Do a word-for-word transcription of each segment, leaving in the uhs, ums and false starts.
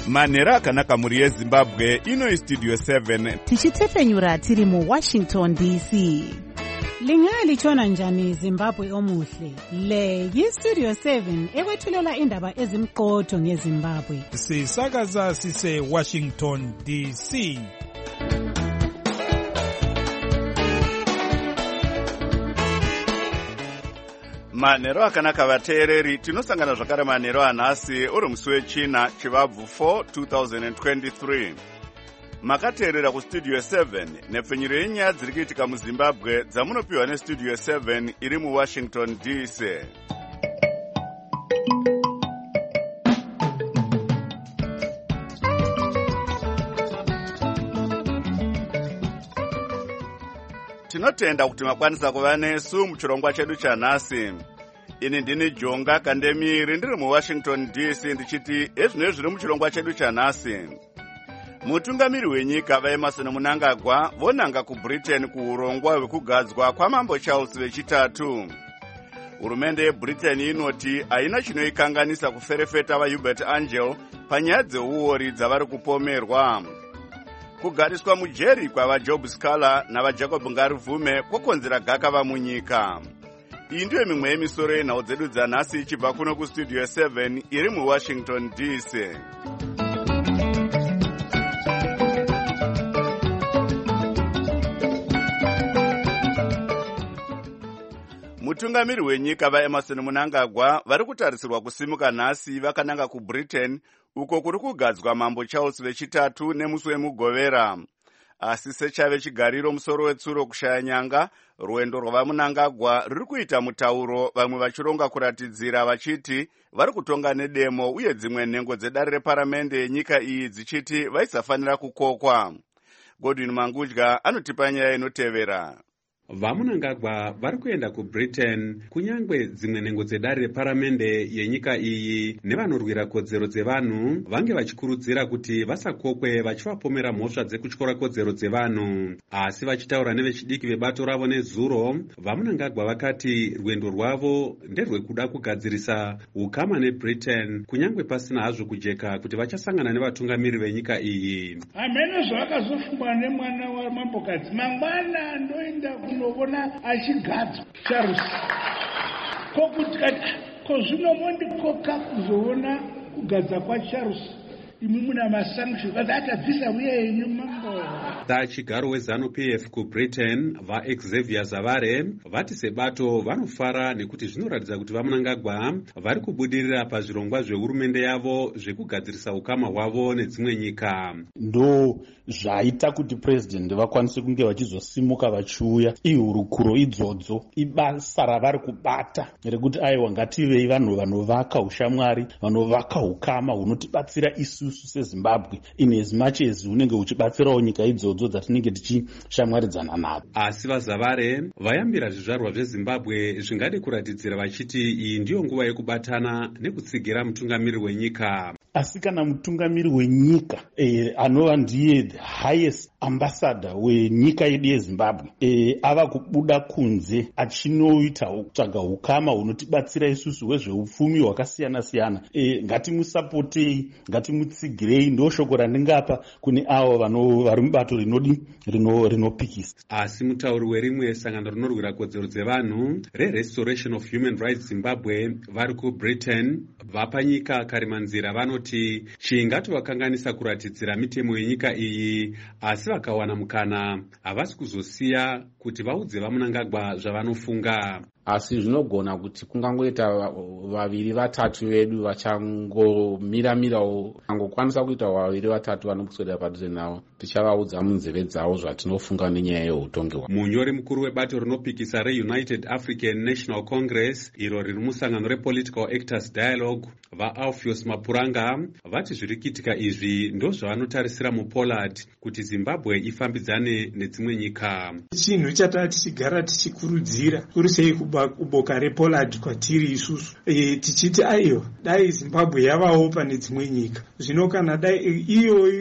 manhero akanaka muri yezimbabwe. Ino istudio seven tichitefenyura tiri mu Washington D C. Lingalitshona njani Zimbabwe omuhle? Le yistudio seven ekwethulela indaba ezimqotho ngeZimbabwe. Sisakaza sise Washington D C. manhero akanaka vateereri, tinosangana zvakare manhero anhasi uri musi wechina chivabvu four twenty twenty-three. Makateerera kustudio seven nepfenyuro yenyaya dziri kuitika muZimbabwe dzamunopiwa nestudio seven iri muWashington D C. Tinotenda kuti makwanisa kuva nesu muchirongwa chedu chanhasi. Ini ndini Jonga Kandemiri ndiri muWashington D C ndichiti ezvino zviri muchirongwa chedu chanhasi. Mutungamiri wenyika vaEmmerson Mnangagwa vonanga kuBritain kuurongwa hwekugadzwa kwamambo Charles wechitatu. Hurumende yeBritain inoti haina chinoikanganisa kuferefeta vaHubert Angel panyaya dzeuori dzavari kupomerwa. Kugariswa mujeri kwavaJob Scala navaJacob Ngarivume kwokonzera gakava munyika. Iyi ndiyo mimwe yemisoro yenhau dzedu dzanhasi ichibva kuno kustudio seven iri muWashington D C. Mutungamiri wenyika vaEmmerson Mnangagwa vari kutarisirwa kusimuka nhasi vakananga kuBritain uko kuri kugadzwa mambo Charles wechitatu nemusi wemugovera. Asi sechave chigariro musoro wetsuro kushaya nyanga, rwendo rwavaMnangagwa ruri kuita mutauro, vamwe vachironga kuratidzira vachiti vari kutonga nedemo uye dzimwe nhengo dzedare reparamende yenyika iyi dzichiti vaisafanira kukokwa. Godwin Mangudya anotipa nyaya inotevera. VaMnangagwa vari kuenda kuBritain kunyangwe dzimwe nhengo dzedare reparamende yenyika iyi nevanorwira kodzero dzevanhu vange vachikurudzira kuti vasakokwe vachivapomera mhosva dzekutyora kodzero dzevanhu. Asi vachitaura nevechidiki vebato ravo nezuro, VaMnangagwa vakati rwendo rwavo nderwekuda kugadzirisa ukama neBritain kunyangwe pasina hazvo kujeka kuti vachasangana nevatungamiri venyika iyi. Hamene zvakazofungwa nemwana wamambokadzi mangwana ndoenda kunovona achigadzwa Charles. Kokuti kozvino mondikoka kuzoona kugadza kwaCharles imi muna masanction kuti atabvisa uye yenyu mambo. Chigaro weZANU-P F kuBritain vaXavier Zavare vati sebato vanofara nekuti zvinoratidza kuti vaMnangagwa vari kubudirira pazvirongwa zvehurumende yavo zvekugadzirisa ukama hwavo nedzimwe nyika. Ndo zvaita kuti president vakwanise kunge vachizosimuka vachiuya. Ihurukuro idzodzo ibasa ravari kubata rekuti aiwa ngativei vanhu vanovaka ushamwari, vanovaka ukama hunotibatsira isusu seZimbabwe in as much as unenge uchibatsirawo nyika idzodzo dzatinenge tichishamwaridzana navo. Asi vaZavare vayambira zvizvarwa zveZimbabwe zvingade kuratidzira vachiti iyi ndiyo nguva yekubatana nekutsigira mutungamiri wenyika. Asi kana mutungamiri wenyika eh, anova ndiye the highest ambassador wenyika yedu yeZimbabwe eh, ava kubuda kunze achinoita kutsvaga ukama hunotibatsira isusu hwezveupfumi hwakasiyana siyana, eh, ngatimusapotei, ngatimutsigirei, ndo shoko randingapa kune avo vari mubato rinodi rinopikisa. Asi mutauri werimwe sangano rinorwira kodzero dzevanhu reRestoration of Human Rights Zimbabwe vari kuBritain vapa nyika karimanzira vanoti chingati vakanganisa kuratidzira mitemo yenyika iyi, asi vakawana mukana havasi kuzosiya kuti vaudze vaMnangagwa zvavanofunga. Asi zvinogona kuti kungangoita vaviri vatatu vedu vachangomira-mirawo, angokwanisa kuita vaviri vatatu vanokuswedera padhuze navo, tichavaudza munzeve dzavo zvatinofunga nenyaya yeutongi hwavo. Munyori mukuru webato rinopikisa reUnited African National Congress iro riri musangano rePolitical Actors Dialogue vaAlpheus Mapuranga vati zviri kuitika izvi ndozvavanotarisira muPollard kuti Zimbabwe ifambidzane nedzimwe nyika. Chinhu chatati tichigara tichikurudzira kuri sei kuboka rePollard kwatiri isusu e, tichiti aiyo dai Zimbabwe yavawo pane dzimwe nyika. Zvino kana dai iyo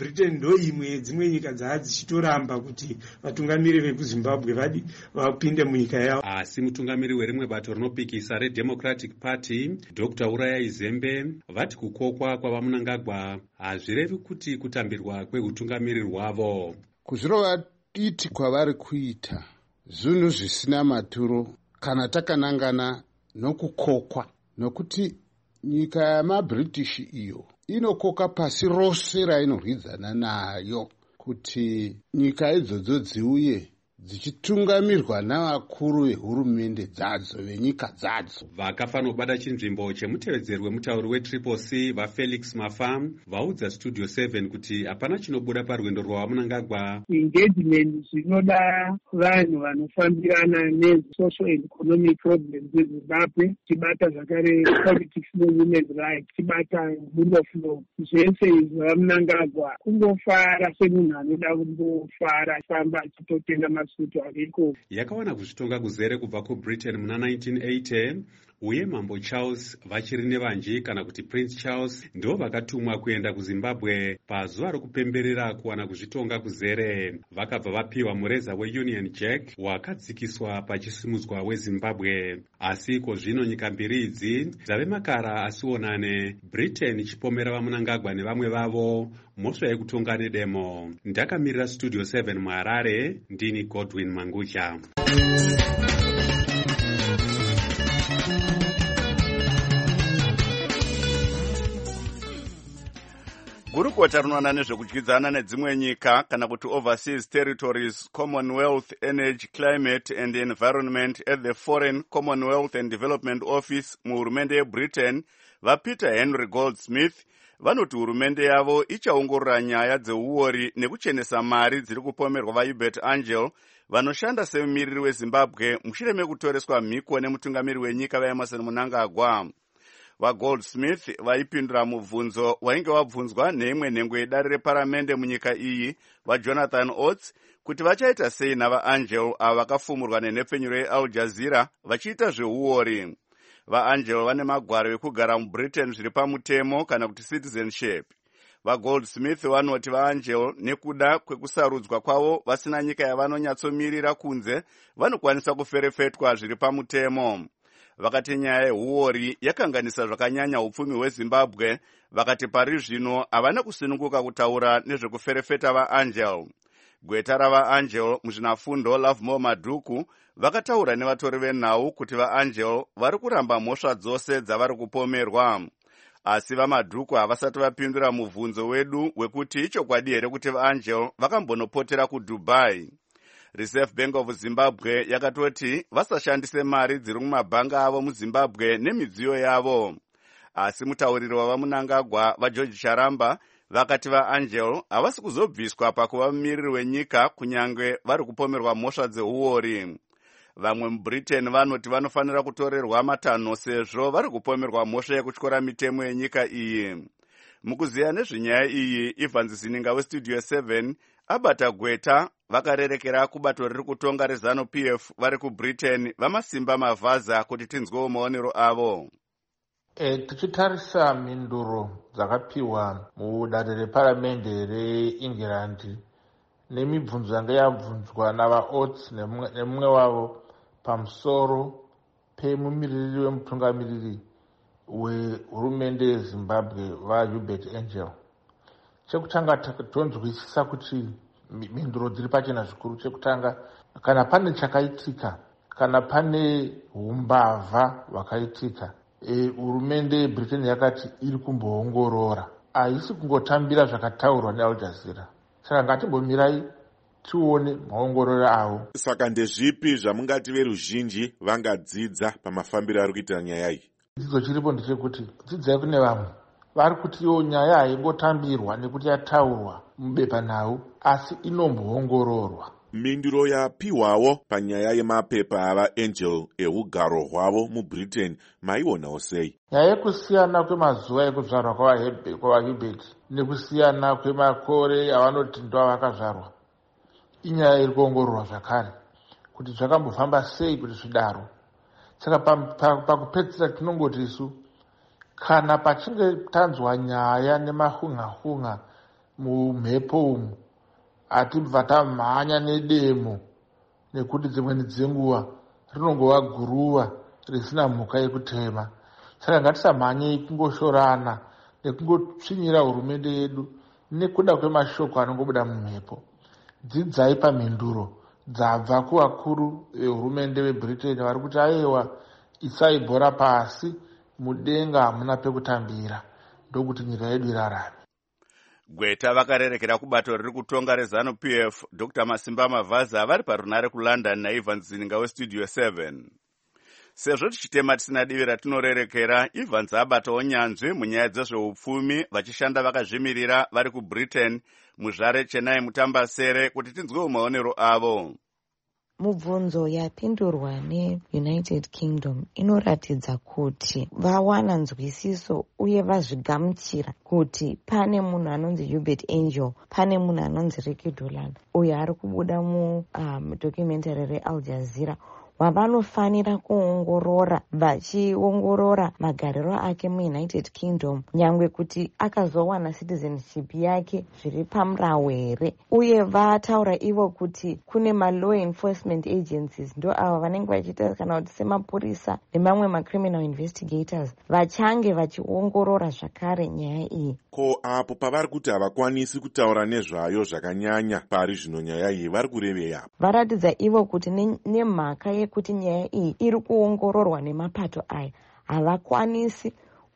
britain ndo imwe yedzimwe nyika dzaa dzichitoramba kuti vatungamiri vekuzimbabwe vadi vapinde munyika yavo. Asi mutungamiri werimwe bato rinopikisa redemocratic party dr Urayai Zembe vati kukokwa kwavamunangagwa hazvirevi kuti kutambirwa kweutungamiri hwavo. Kuzvirova diti kwavari kuita zvinhu zvisina maturo kana takanangana nokukokwa, nokuti nyika yamabritish iyo inokoka pasi rose rainorwidzana nayo kuti nyika idzodzo dziuye dzichitungamirwa navakuru vehurumende dzadzo venyika dzadzo. Vakafanobata chinzvimbo chemutevedzeri wemutauri wetriple C vafelix Mafa vaudza studio seven kuti hapana chinobuda parwendo rwavamunangagwa. Engagement zvinoda vanhu vanofambirana nesocial and economic problems eZimbabwe, tibata zvakare politics newomen's rights, tibata rule of law. Zvese izvi vamunangagwa kungofara semunhu anoda kungofara famba achitotenga masutu ariko. Yakawana kuzvitonga kuzere kubva kubritain muna nineteen eighty uye mambo Charles vachiri nevanji kana kuti Prince Charles ndo vakatumwa kuenda kuZimbabwe pazuva rokupemberera kuwana kuzvitonga kuzere. Vakabva vapiwa mureza weUnion Jack wakadzikiswa pachisimudzwa weZimbabwe. Asi ko zvino nyika mbiri idzi dzave makara asionane, Britain ichipomera vamunangagwa nevamwe vavo mhosva yekutonga nedemo. Ndakamirira studio seven muHarare, ndini Godwin Mangucha. Gurukota rinoona nezvekudyidzana nedzimwe nyika kana kuti overseas territories, Commonwealth Energy, Climate and Environment at the Foreign Commonwealth and Development Office muhurumende yeBritain vaPeter Henry Goldsmith vanoti hurumende yavo ichaongorora nyaya dzeuori nekuchenesa mari dziri kupomerwa vaHubert Angel vanoshanda semumiriri weZimbabwe mushure mekutoreswa mhiko nemutungamiri wenyika vaEmerson Mnangagwa. VaGoldsmith vaipindura mubvunzo wainge wabvunzwa neimwe nhengo yedare reparamende munyika iyi vaJonathan Oates kuti vachaita sei navaAngel ava vakafumurwa nenhepfenyuro yeAl Jazeera vachiita zveuori. VaAngel vane magwaro ekugara muBritain zviri pamutemo kana kuti citizenship. VaGoldsmith vanoti vaAngel nekuda kwekusarudzwa kwavo vasina nyika yavanonyatsomirira kunze vanokwanisa kuferefetwa zviri pamutemo. Vakati nyaya yeuori yakanganisa zvakanyanya upfumi hweZimbabwe, vakati pari zvino havana kusununguka kutaura nezvekuferefeta vaAngel. Gweta ravaAngel muzvinafundo Lovemore Madhuku vakataura nevatori venhau kuti vaAngel vari kuramba mhosva dzose dzavari kupomerwa. Asi vaMadhuku havasati vapindura mubvunzo wedu wekuti ichokwadi here kuti vaAngel vakambonopotera kuDubai. Reserve Bank of Zimbabwe yakatoti vasashandise mari dziri mumabhanga avo muZimbabwe nemidziyo yavo. Asi mutauriri wavamunangagwa vaGeorge Charamba vakati vaAngel havasi kuzobviswa pakuva mumiriri wenyika kunyange vari kupomerwa mhosva dzeuori. Vamwe muBritain vanoti vanofanira kutorerwa matanho sezvo vari kupomerwa mhosva yekutyora mitemo yenyika iyi. Mukuziya nezvenyaya iyi, Evans Zininga westudio seven abata gweta vakarerekera kubato riri kutonga reZanu P F vari kuBritain vamasimba mavhaza kuti tinzwewo maonero avo. E, tichitarisa mhinduro dzakapiwa mudare reparamende reEngland nemibvunzo yanga yabvunzwa navaOates nemumwe wavo pamusoro pemumiriri wemutungamiriri wehurumende yeZimbabwe vaHubert Angel. Chekutanga tonzwisisa kuti mhinduro dziri pachena zvikuru. Chekutanga, kana pane chakaitika, kana pane umbavha hwakaitika, hurumende e, yeBritain yakati iri kumboongorora, haisi kungotambira zvakataurwa neAl Jazeera. Saka ngatimbomirai tione maongororo avo. Saka ndezvipi zvamungati veruzhinji vangadzidza pamafambiro ari kuita nyaya iyi? Dzidzo chiripo ndechekuti dzidzai kune vamwe vari kuti yo nyaya haingotambirwa nekuti yataurwa mubepanhau, asi inomboongororwa. Mhinduro yapiwawo panyaya yemapepa avaAngel eugaro hwavo muBritain maionawo sei? Nyaya yekusiyana kwemazuva ekuzvarwa kwavaHubert nekusiyana kwemakore avanoti ndo vakazvarwa inyaya iri kuongororwa zvakare kuti zvakambofamba sei kuti zvidaro. Saka pakupedzisira tinongoti isu kana pachinge tanzwa nyaya nemahunga-hunga mumhepo umu hatibva tamhanya nedemo, nekuti dzimweni dzenguva rinongova guruva risina mhuka yekutema. Saka ngatisamhanyei kungoshorana nekungotsvinyira hurumende yedu nekuda kwemashoko anongobuda mumhepo. Dzidzai pamhinduro dzabva kuvakuru vehurumende veBritain vari kuti aiwa isai bhora pasi, mudenga hamuna pekutambira, ndokuti nyika yedu irarame. Gweta vakarerekera kubato riri kutonga rezanu P F Doctor Masimba Mavaza vari parunare kuLondon naIvan Zininga westudio seven. Sezvo tichitema tisina divi ratinorerekera, Evans abatawo nyanzvi munyaya dzezveupfumi vachishanda vakazvimirira vari kuBritain muzvare Chennai Mutambasere kuti tinzwewo maonero avo. Mubvunzo yapindurwa neUnited Kingdom inoratidza kuti vawana nzwisiso uye vazvigamuchira kuti pane munhu anonzi Hubert Angel, pane munhu anonzi Ricky Dolan uyo ari kubuda mudocumentary um, reAl Jazeera wavanofanira kuongorora, vachiongorora magariro ake muUnited Kingdom nyangwe kuti akazowana citizenship yake zviri pamurau here. Uye vataura ivo kuti kune malaw enforcement agencies ndo ava vanenge vachiita kana kuti semapurisa nemamwe macriminal investigators vachange vachiongorora zvakare nyaya iyi. Ko apo pavari kuti havakwanisi kutaura nezvayo zvakanyanya pari zvino nyaya iyi vari kurevei apo? Varatidza ivo kuti nemhaka yekuti nyaya iyi iri kuongororwa nemapato aya havakwanisi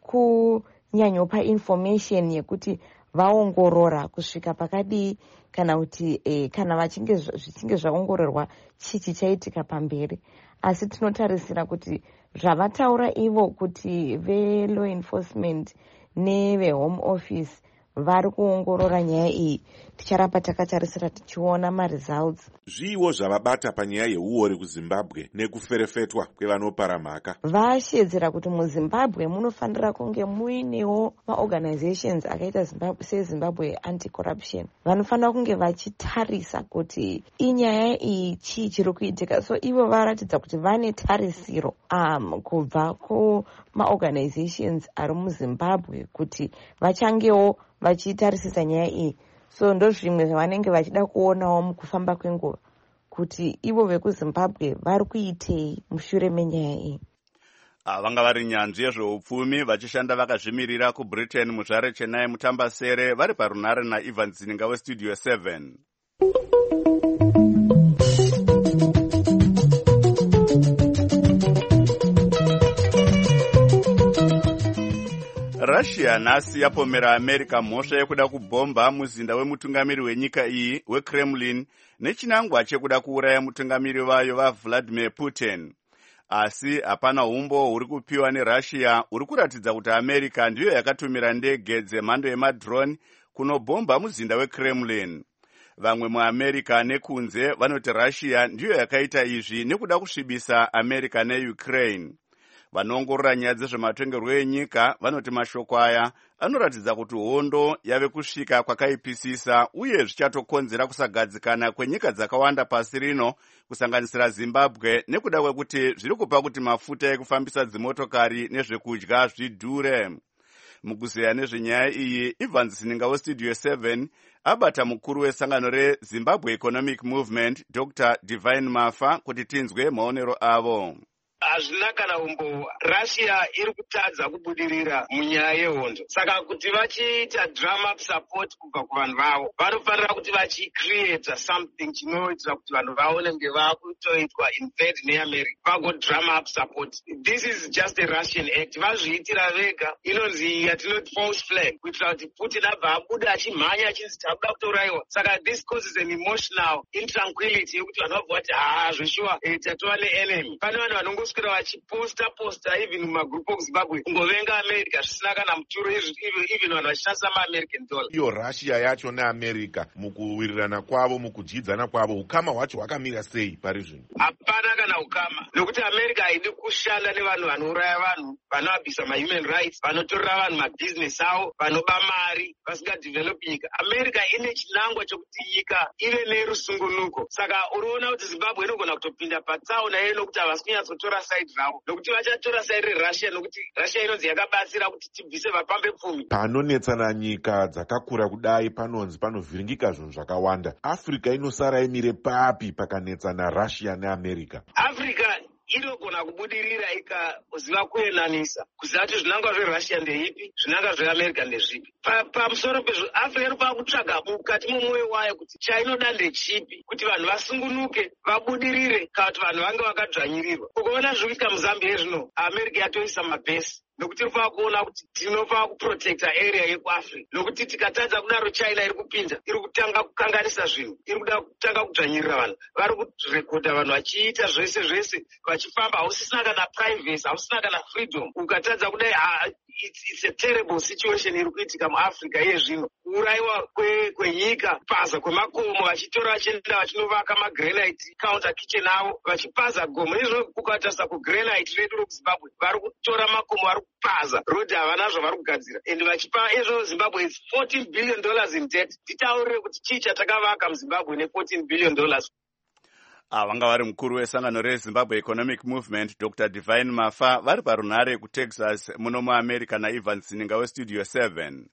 kunyanyopa information yekuti vaongorora kusvika pakadii kana kuti eh, kana vachinge zvichinge zvaongororwa chichi chaitika pamberi. Asi tinotarisira kuti zvavataura ivo kuti ve-law enforcement neve-home office vari kuongorora nyaya iyi, ticharamba takatarisira tichiona maresults. Zviwo zvavabata panyaya yeuori kuZimbabwe nekuferefetwa kwevanopara mhaka. Vashedzera kuti muZimbabwe munofanira kunge muinewo maorganizations akaita Zimbabwe seZimbabwe Anti-Corruption. Vanofanira kunge vachitarisa kuti inyaya iyi chii chiri kuitika. So ivo varatidza kuti vane tarisiro um, kubva kumaorganizations ari muZimbabwe kuti vachangewo vachitarisisa nyaya iyi. So ndo zvimwe zvavanenge vachida kuonawo mukufamba kwenguva kuti ivo vekuZimbabwe vari kuitei mushure menyaya iyi. Vanga vari nyanzvi yezveupfumi vachishanda vakazvimirira kuBritain muzvare Chennai Mutambasere vari parunare naIvan Zininga westudio seven. Russia nhasi yapomera America mhosva yekuda kubhomba muzinda wemutungamiri wenyika iyi weKremlin nechinangwa chekuda kuuraya mutungamiri vayo vaVladimir Putin. Asi hapana umbo huri kupiwa neRussia huri kuratidza kuti America ndiyo yakatumira ndege dzemhando yemadrone kunobhomba muzinda weKremlin. Vamwe muAmerica nekunze vanoti Russia ndiyo yakaita izvi nekuda kusvibisa America neUkraine. Vanoongorora nyaya dzezvematongerwo enyika vanoti mashoko aya anoratidza kuti hondo yave kusvika kwakaipisisa uye zvichatokonzera kusagadzikana kwenyika dzakawanda pasi rino kusanganisira Zimbabwe nekuda kwekuti zviri kupa kuti mafuta ekufambisa dzimotokari nezvekudya zvidhure. Mukuzeya nezvenyaya iyi, Ivan Zininga westudio seven abata mukuru wesangano reZimbabwe Economic Movement Doctor Divine Mafa kuti tinzwe maonero avo. Hazvina kana umbo Russia iri kutadza kubudirira munyaya yehondo. Saka kuti vachiita drum up support kubva kuvanhu vavo, vanofanira kuti vachicreate something chinoitira kuti vanhu vaone kunge vakutoitwa invade neAmerica vago drum up support. This is just a Russian act. Vazviitira vega. Inonzi yatinoti false flag kuitira kuti Putin abva abuda achimhanya achinzi tabuda kutoraiwa. Saka this causes an emotional intranquility yekuti vanhu vabva vati haa zveshuwa tatova neenemy. Pane vanhu vanongo kuswera vachiposta posta even mumagroup okuZimbabwe kungovenga America zvisina kana muturo, even vanhu vachishandisa maAmerican dollar. Iyo Russia yacho neAmerica mukuwirirana kwavo, mukudyidzana kwavo, ukama hwacho hwakamira sei pari zvino? Hapana kana ukama, nokuti America haidi kushanda nevanhu vanouraya vanhu, vanoabvisa mahuman rights, vanotorera vanhu mabusiness avo, vanoba mari, vasingadevelopi nyika. America ine chinangwa chokuti nyika ive nerusungunuko. Saka unoona kuti Zimbabwe inogona kutopinda patsaona yeye nokuti havasi kunyatsotora saidi ravo, nokuti vachatora saidi reRussia, nokuti Russia inonzi yakabatsira kuti tibvise vapambe pfumi. Panonetsana nyika dzakakura kudai panonzi panovhiringika zvinhu zvakawanda. Africa inosara imire papi pakanetsana Russia neAmerica? Africa inogona kubudirira ikaziva kuenanisa, kuziva kuti zvinangwa zveRussia ndeipi, zvinangwa zveAmerica ndezvipi. Pamusoro pezvo Africa inofanira kutsvaga mukati momwoyo wayo kuti chainoda ndechipi, kuti vanhu vasungunuke, vabudirire, kana kuti vanhu vange vakadzvanyirirwa. Ukaona zviri kuitika muZambia zvino, America yatoisa mabhesi, nokuti inofanira kuona kuti tinofanira kuprotecta area yekuAfrica, nokuti tikatadza kudaro China iri kupinda, iri kutanga kukanganisa zvinhu, iri kuda kutanga kudzvanyirira vanhu, vari kurekodha vanhu vachiita zvese zvese, vachifamba, hausisina kana privacy, hausina kana freedom. Ukatadza kudai, it's, it's a terrible situation iri kuitika muAfrica iye zvino. Kuurayiwa kwenyika, kupaza kwemakomo, vachitora vachienda vachinovaka magranite counter kitchen avo, vachipaza gomo. Izvo ukatarisa kugranite redu rekuZimbabwe, vari kutora makomo, vari kupaza rodhi, havana zvavari kugadzira, ende vachipa izvo Zimbabwe is fourteen billion dollars in debt. Titaurire kuti chii chatakavaka muZimbabwe ne fourteen billion dollars. Vanga vari mukuru wesangano reZimbabwe Economic Movement Doctor Divine Mafa vari parunhare kuTexas muno muAmerica naIvan Sininga weStudio seven.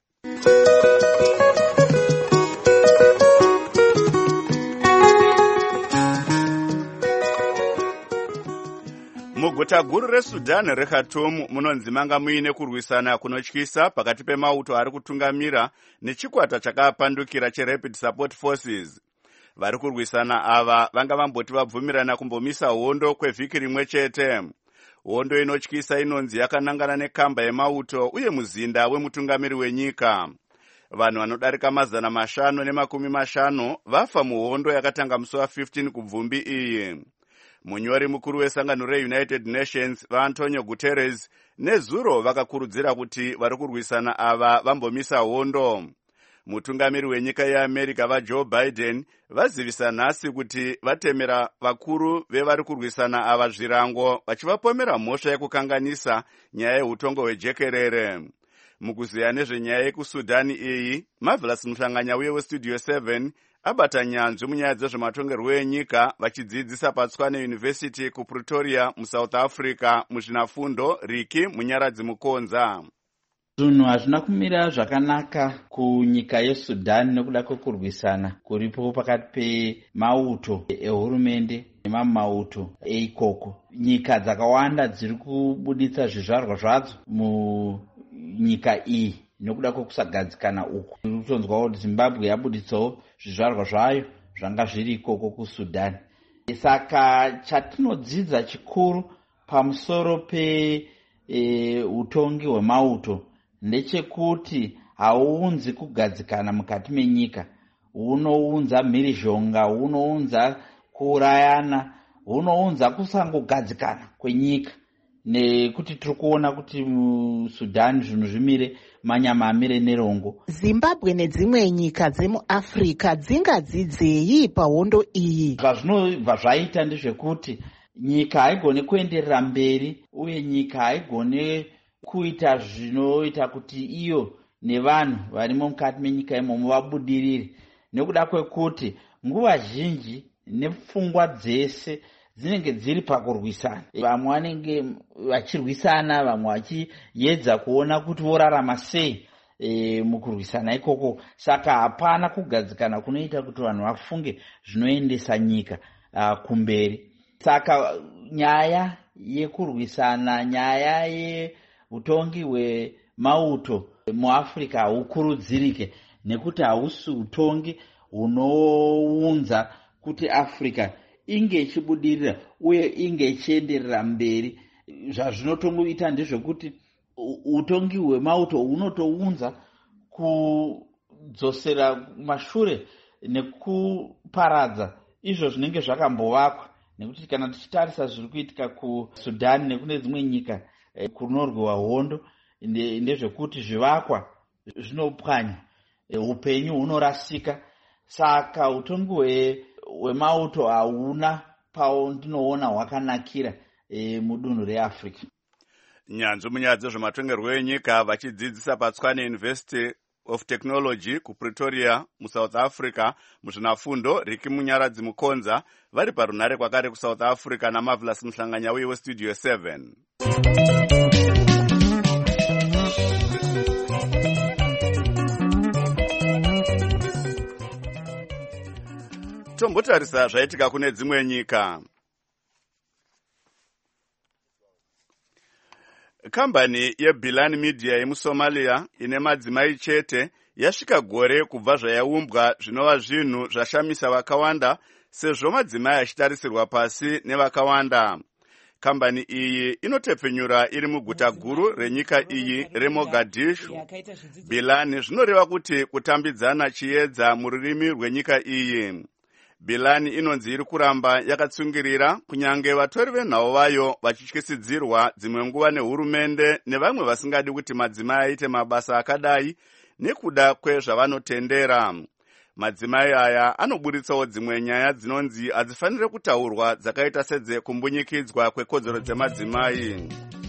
Muguta guru reSudan reKhartoum munonzi manga muine kurwisana kunotyisa pakati pemauto ari kutungamira nechikwata chakapandukira cheRapid Support Forces. Vari kurwisana ava vanga vamboti vabvumirana kumbomisa hondo kwevhiki rimwe chete. Hondo inotyisa inonzi yakanangana nekamba yemauto uye muzinda wemutungamiri wenyika. Vanhu vanodarika mazana mashanu nemakumi mashanu vafa muhondo yakatanga musi wa15 kubvumbi iyi. Munyori mukuru wesangano reUnited Nations vaAntonio Guterres nezuro vakakurudzira kuti vari kurwisana ava vambomisa hondo. Mutungamiri wenyika yeAmerica vaJoe Biden vazivisa nhasi kuti vatemera vakuru vevari kurwisana ava zvirango vachivapomera mhosva yekukanganisa nyaya yeutongo hwejekerere. Mukuziya nezvenyaya yekusudhani iyi, Marvelous Muhlanganya uye weStudio seven abata nyanzvi munyaya dzezvematongerwo enyika vachidzidzisa paTswane University kuPretoria muSouth Africa muzvinafundo Riki Munyaradzi Mukonza. Zvinhu hazvina kumira zvakanaka kunyika yeSudan nekuda kwekurwisana kuripo pakati pemauto ehurumende nemamwe mauto eikoko. Nyika dzakawanda dziri kubuditsa zvizvarwa zvadzo munyika iyi nekuda kwekusagadzikana uku. Kutonzwa kuti Zimbabwe yabuditsawo zvizvarwa zvayo zvanga zviri ikoko kuSudan. Saka chatinodzidza chikuru pamusoro pe e, utongi hwemauto ndechekuti hauunzi kugadzikana mukati menyika, unounza mhirizhonga, unounza kuurayana, unounza kusangogadzikana kwenyika. Nekuti tiri kuona kuti muSudan zvinhu zvimire manyama amire nerongo. Zimbabwe nedzimwe nyika dzemuAfrica dzingadzidzei pahondo iyi? Zvazvinobva zvaita ndezvekuti nyika haigone kuenderera mberi uye nyika haigone kuita zvinoita kuti iyo nevanhu varimo mukati menyika imomo vabudirire, nekuda kwekuti nguva zhinji nepfungwa dzese dzinenge dziri pakurwisana. Vamwe vanenge vachirwisana, vamwe vachiedza kuona kuti vorarama sei e, mukurwisana ikoko. Saka hapana kugadzikana kunoita kuti vanhu vafunge zvinoendesa nyika uh, kumberi. Saka nyaya yekurwisana, nyaya yeutongi hwemauto muAfrica haukurudzirike, nekuti hausi utongi hunounza kuti Africa inge ichibudirira uye inge ichienderera mberi. Zvazvinotongoita ndezvekuti utongi hwemauto hunotounza kudzosera mashure nekuparadza izvo zvinenge zvakambovakwa. Nekuti kana tichitarisa zviri kuitika kuSudan nekune dzimwe nyika eh, kunorwiwa hondo, ndezvekuti zvivakwa zvinopwanya, eh, upenyu hunorasika. Saka utongi hwemauto hauna paundinoona hwakanakira eh, mudunhu reAfrica. Nyanzvi munyaya dzezvematongerwo enyika vachidzidzisa paTswane University of Technology kuPretoria muSouth Africa muzvinafundo Riki Munyaradzi Mukonza vari parunare kwakare kuSouth Africa naMarvelous Mhlanganyauye weStudio seven. Tombotarisa zvaitika kune dzimwe nyika. Kambani yeBilan Media yemuSomalia ine madzimai chete yasvika gore kubva zvayaumbwa zvinova zvinhu zvashamisa vakawanda sezvo madzimai achitarisirwa pasi nevakawanda. Kambani iyi inotepfenyura iri muguta guru renyika iyi reMogadishu. Bilan zvinoreva kuti kutambidzana chiedza mururimi rwenyika iyi. Bilan inonzi iri kuramba yakatsungirira kunyange vatori venhau vayo vachityisidzirwa dzimwe nguva nehurumende nevamwe vasingadi kuti madzimai aite mabasa akadai nekuda kwezvavanotendera. Madzimai aya anoburitsawo dzimwe nyaya dzinonzi hadzifanire kutaurwa dzakaita sedzekumbunyikidzwa kwekodzero dzemadzimai.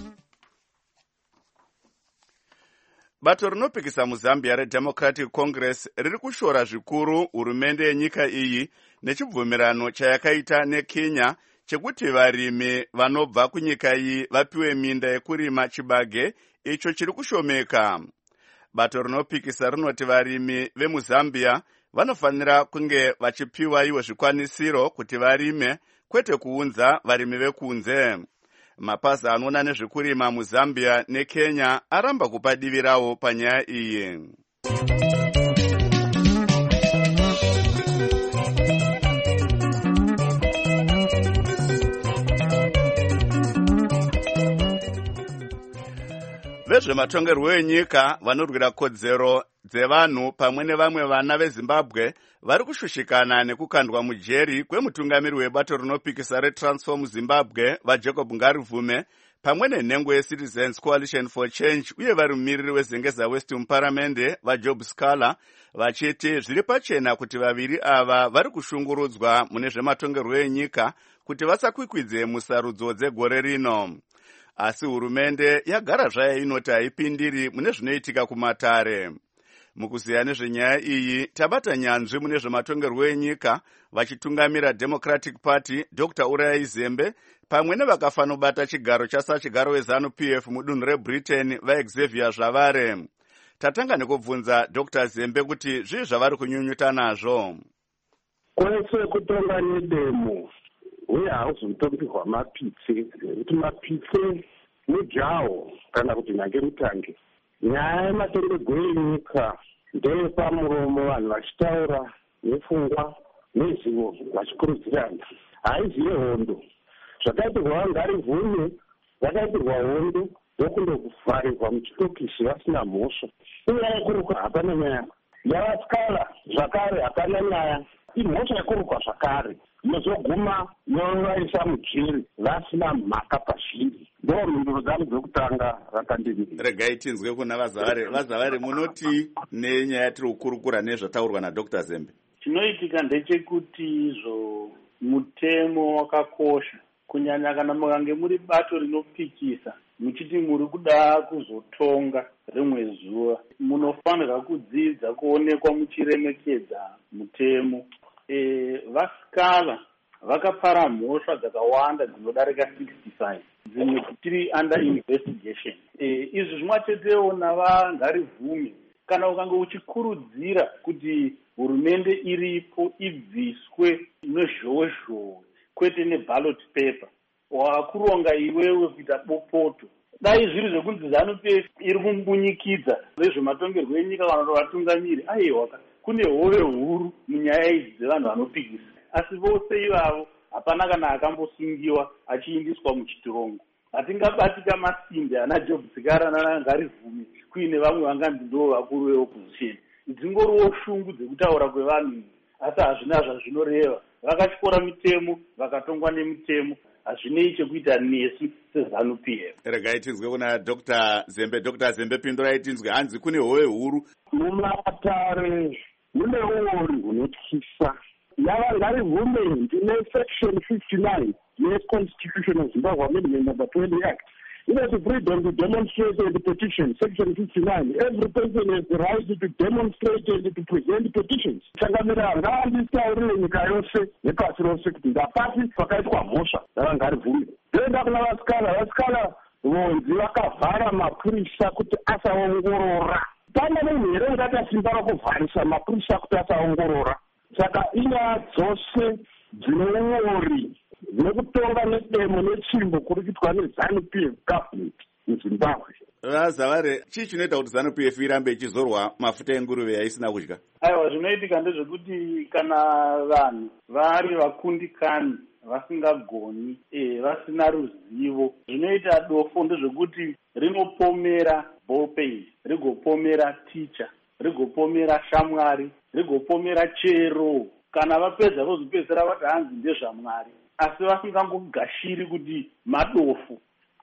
Bato rinopikisa muZambia reDemocratic Congress riri kushora zvikuru hurumende yenyika iyi nechibvumirano chayakaita neKenya chekuti varimi vanobva kunyika iyi vapiwe minda yekurima chibage icho chiri kushomeka. Bato rinopikisa rinoti varimi vemuZambia vanofanira kunge vachipiwa iwo zvikwanisiro kuti varime kwete kuunza varimi vekunze. Mapazi anoona nezvekurima muZambia neKenya aramba kupa divi rawo panyaya iyi. Vezvematongerwo enyika vanorwira kodzero dzevanhu pamwe nevamwe vana veZimbabwe vari kushushikana nekukandwa mujeri kwemutungamiri webato rinopikisa reTransform Zimbabwe vaJacob Ngarivume pamwe nenhengo yeCitizens Coalition for Change uye vari mumiriri weZengeza West muparamende vaJob Scala vachiti zviri pachena kuti vaviri ava vari kushungurudzwa mune zvematongerwo enyika kuti vasakwikwidze musarudzo dzegore rino. Asi hurumende yagara zvayo inoti haipindiri mune zvinoitika kumatare. Mukuziya nezvenyaya iyi tabata nyanzvi mune zvematongerwo enyika vachitungamira Democratic Party Doctor Uriah Zembe pamwe nevakafanobata chigaro chasachigaro weZanu-P F mudunhu reBritain vaXavier Zvavare. Tatanga nekubvunza Doctor Zembe kuti zvii zvavari kunyunyuta nazvo. Kwese kutonga nedemo uye hauzotongerwa mapitse kuti mapitse mujawo kana kuti nhange mutange. Nyaya yematongerwo enyika ndeyepamuromo vanhu vachitaura nepfungwa nezivo vachikurudzirana. Haiziye hondo. Zvakaitirwa Ngarivume zvakaitirwa hondo yokundovharirwa muchitokisi vasina mhosva. Inyaya yekuruka hapana nyaya. Yavaskala zvakare hapana nyaya. Imhosva yekurukwa zvakare yozoguma yovaisa mujeri vasina mhaka pazviri. Ndo mhinduro dzangu dzokutanga rakandimirira. Regai tinzwe kuna Vazavare. Vazavare, munoti nenyaya tiri kukurukura nezvataurwa naDr Zembe. Chinoitika ndechekuti izvo mutemo wakakosha kunyanya kana mukange muri bato rinopikisa muchiti muri kuda kuzotonga rimwe zuva munofanira kudzidza kuonekwa muchiremekedza mutemo. E, vaskala vakapara mhosva dzakawanda dzinodarika sixty-five dzimwe tiri under investigation. E, izvi zvimwachetewo navaNgarivume kana ukange uchikurudzira kuti hurumende iripo ibviswe nezhozhowe kwete neballot paper wakuronga iwewe kuita bopoto. Dai zviri zvekunzi Zanu-P F iri kumbunyikidza vezvematongerwo enyika kana kuti vatungamiri aiwa kune hove huru munyaya idzi dzevanhu vanopikisa. Asi vose ivavo hapana kana akambosungiwa achiindiswa muchitirongo. Hatingabatika masinde ana Job Scala nana Ngarivume kuine vamwe vanganzi ndo vakuru veopposition. Dzingoriwo shungu dzekutaura kwevanhu asi hazvina zvazvinoreva. Vakachikora mitemo vakatongwa nemitemo hazvinei chekuita nesu seZanu-P F. Regai tinzwe kuna Dr Zembe. Dr Zembe, pindurai tinzwe. Hanzi kune hove huru mumatare mune uori hunotyisa. Yava Ngarivume ndine section fifty-nine yeConstitution of Zimbabwe Amendment number twenty Act You know, the freedom to demonstrate and the petition, Section fifty-nine. Every person has the right to demonstrate and to present petitions. Changamira nganditaurire nyika yose nepasi rose kuti ndapasi pakaitwa mhosva ravangarivume. Toenda kuna vasikana, vasikana vonzi vakavhara mapurisa kuti asaongorora. Pana munhu here ungati asimba rakuvharisa mapurisa kuti asaongorora. Saka inyaya dzose dzine uori dzinokutonga nedemo netsvimbo kuri kuitwa nezanu-P F government muZimbabwe. Vazavari, chii chinoita kuti ZANU-P F irambe ichizorwa mafuta enguruve yaisina kudya? Aiwa, zvinoitika ndezvekuti kana vanhu vari vakundikani vasingagoni, eh, vasina ruzivo, zvinoita dofo ndezvekuti rinopomera ballpen, rigopomera teacher, rigopomera shamwari, rigopomera chero. Kana vapedza vozopedzera vati hanzi ndezvaMwari, asi vasingangogashiri kuti madofu,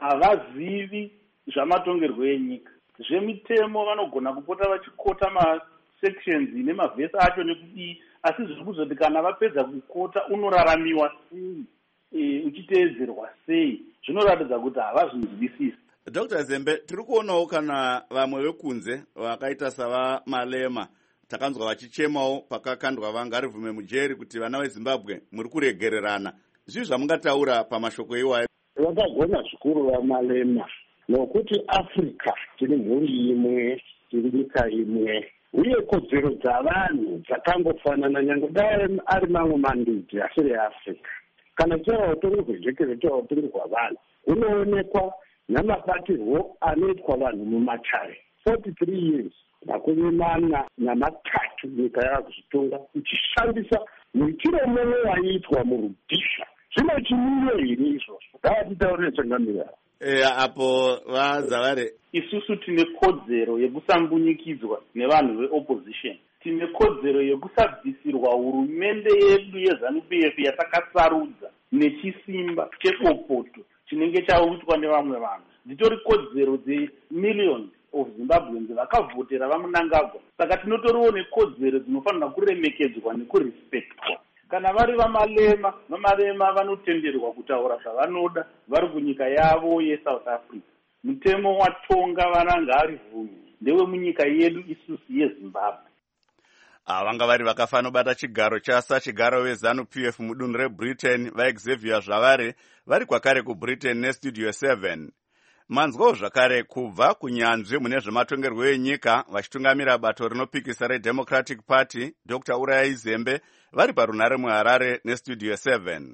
havazivi zvamatongerwo enyika. Zvemitemo vanogona kupota vachikota masections nemavhesi acho nekudii, asi zviri kuzoti kana vapedza kukota unoraramiwa sei, e, uchiteedzerwa sei, zvinoratidza kuti havazvinzwisisi. Doctor Zembe, tiri kuonawo kana vamwe vekunze vakaita savaMalema takanzwa vachichemawo pakakandwa vangarivume mujeri kuti vana veZimbabwe muri kuregererana. Zvii zvamungataura pamashoko iwayo? Vakagona zvikuru vaMalema nokuti Afrika tiri mhuri imwe, tiri nyika imwe, uye kodzero dzavanhu dzakangofanana nyange dai ari mamwe mandudzi asiri eAfrica. Kana tichava utongi hwejekero tichava utongi hwavanhu hunoonekwa namabatirwo anoitwa vanhu mumatare. forty-three years makumi mana namatatu nyika yakuzvitonga ichishandisa muitiro mumwe waiitwa murudhisha. Zvino chimiro here izvozvo? Ngavatitaurire Changamira. Eh, apo vaZavari, isusu tine kodzero yekusambunyikidzwa nevanhu veopposition. Tine kodzero yekusabvisirwa hurumende yedu yeZANU-P F yatakasarudza nechisimba chekopoto chinenge chaitwa nevamwe vanhu. Dzitori kodzero dzemillions of Zimbabweans vakavhotera vaMnangagwa. Saka tinotoriwo nekodzero dzinofanira kuremekedzwa nekurespectwa. Kana vari vaMalema, vaMalema vanotenderwa kutaura zvavanoda vari kunyika yavo yeSouth Africa. Mutemo watonga vana ngarivume ndewe munyika yedu isusu yeZimbabwe. Vanga vari vakafanobata chigaro chasa chigaro veZANU-P F mudunhu reBritain vaXavier Zvavari vari kwakare kuBritain neStudio seven. Manzwawo zvakare kubva kunyanzvi mune zvematongerwo enyika vachitungamira bato rinopikisa reDemocratic Party Doctor Urayai Zembe vari parunhare muHarare neStudio seven.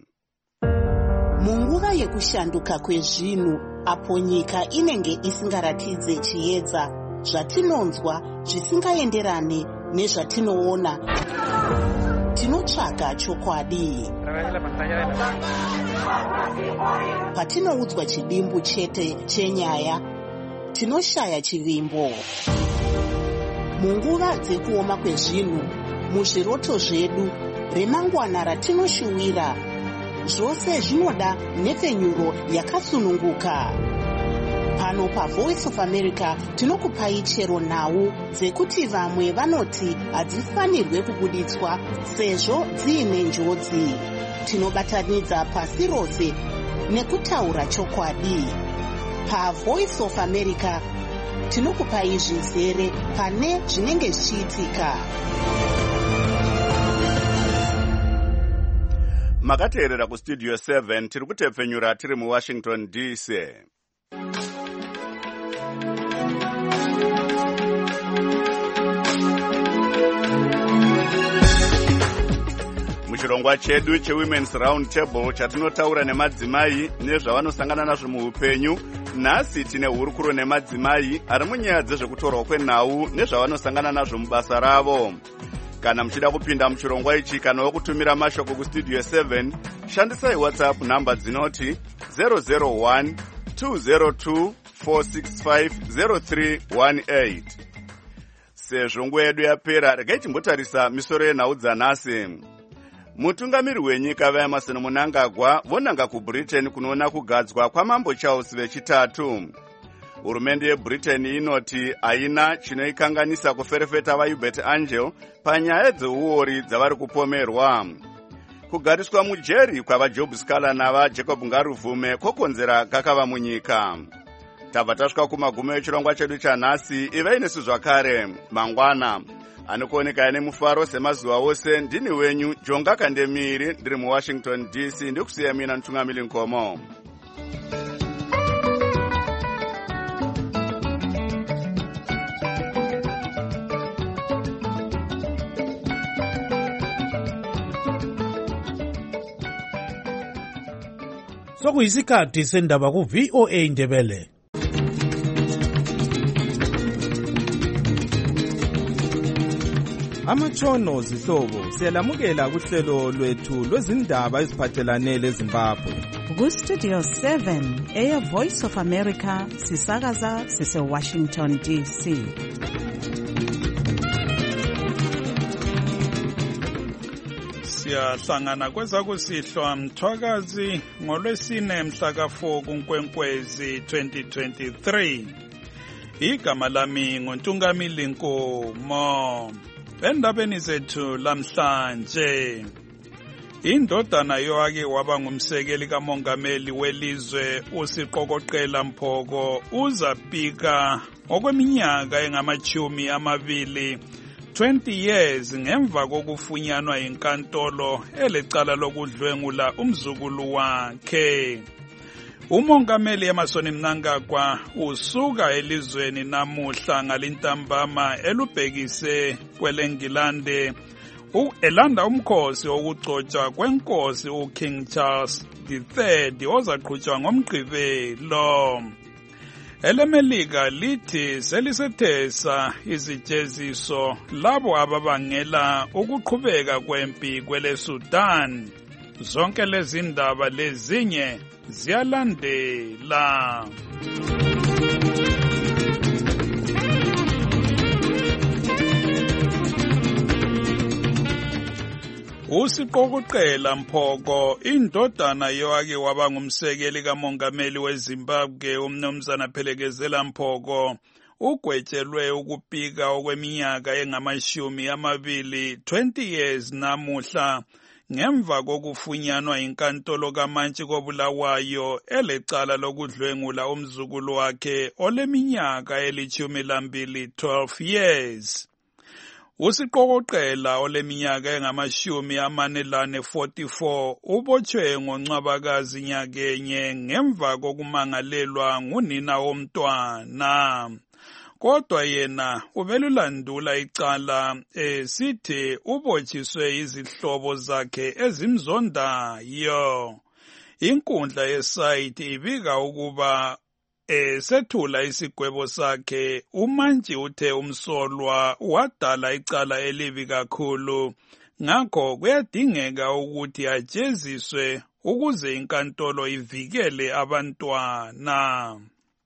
Munguva yekushanduka kwezvinhu apo nyika inenge isingaratidze chiedza, zvatinonzwa zvisingaenderane nezvatinoona, tinotsvaga chokwadi. Patinoudzwa chidimbu chete chenyaya, tinoshaya chivimbo. Munguva dzekuoma kwezvinhu, muzviroto zvedu, remangwana ratinoshuwira, zvose zvinoda nhepfenyuro yakasununguka. Pano paVoice of America tinokupai chero nhau dzekuti vamwe vanoti hadzifanirwe kubuditswa sezvo dziine njodzi. Tinobatanidza pasi rose nekutaura chokwadi. PaVoice of America tinokupai zvizere pane zvinenge zvichiitika. Makateerera kuStudio seven tiri kutepfenyura tiri muWashington D C. Muchirongwa chedu cheWomen's Round Table chatinotaura nemadzimai nezvavanosangana nazvo muupenyu, nhasi tine hurukuro nemadzimai ari munyaya dzezvekutorwa kwenhau nezvavanosangana nazvo mubasa ravo. Kana muchida kupinda muchirongwa ichi kana wokutumira mashoko kuStudio seven, shandisai WhatsApp namba dzinoti zero zero one two zero two four six five zero three one eight. Sezvo nguva yedu yapera, regai timbotarisa misoro yenhau dzanhasi. Mutungamiri wenyika vaEmerson Mnangagwa vonanga kuBritain kunoona kugadzwa kwamambo Charles vechitatu. Hurumende yeBritain inoti haina chinoikanganisa kuferefeta vaHubert Angel panyaya dzeuori dzavari kupomerwa. Kugariswa mujeri kwavaJob Scala navaJacob Ngaruvume kokonzera kakava munyika. tabva tasvika kumagumo echirongwa chedu chanhasi. ivai nesu zvakare mangwana ani kuoneka ane mufaro semazuva ose. Ndini wenyu Jonga Kandemiri, ndiri muwashington D C, ndikusiya mina Ntungamili Nkomo. Sokuyisikhathi sendaba ku V O A Ndebele. Amatshono zihlobo siyalamukela kuhlelo lwethu lwezindaba eziphathelane leZimbabwe. Ku Studio seven eya Voice of America sisakaza sise Washington D C. Siyahlangana kwezakusihlwa Mthwakazi ngolwesine mhla ka four kuNkwenkwezi twenty twenty-three. Igama lami nguNtungamili Nkomo. Endabeni zethu lamhlanje, indodana yoake waba ngumsekeli kamongameli welizwe uSiqokoqela Mphoko uzapika okweminyaka engamachumi amabili twenty years ngemva kokufunyanwa inkantolo elecala lokudlwengula umzukulu wakhe. Umongameli Emmerson Mnangagwa usuka elizweni namuhla ngalintambama elubhekise kweleNgilande elanda umkhosi wokugcotshwa kwenkosi uKing Charles the third ozaqhutshwa ngoMgqibelo. EleMelika lithi selisethesa izijeziso labo ababangela ukuqhubeka kwempi kweleSudan. Zonke lezi ndaba lezinye ziyalandela. uSiqokoqela Mphoko, indodana yoake waba ngumsekeli kamongameli weZimbabwe uMnumzana Phelekezela Mphoko, ugwetshelwe ukupika okweminyaka engamashumi amabili twenty years namuhla ngemva kokufunyanwa inkantolo kaMantshi koBulawayo elecala lokudlwengula umzukulu wakhe oleminyaka elithumi lambili twelve years. uSiqokoqela oleminyaka engamashumi amane lane forty-four ubotshwe ngoNcwabakazi nyakenye ngemva kokumangalelwa ngunina womntwana. Kodwa yena ubelulandula icala esithi ubotshiswe izihlobo zakhe ezimzondayo. Inkundla yesayithi ibika ukuba esethula isigwebo sakhe uMantshi uthe umsolwa wadala icala elibi kakhulu, ngakho kuyadingeka ukuthi ajeziswe ukuze inkantolo ivikele abantwana.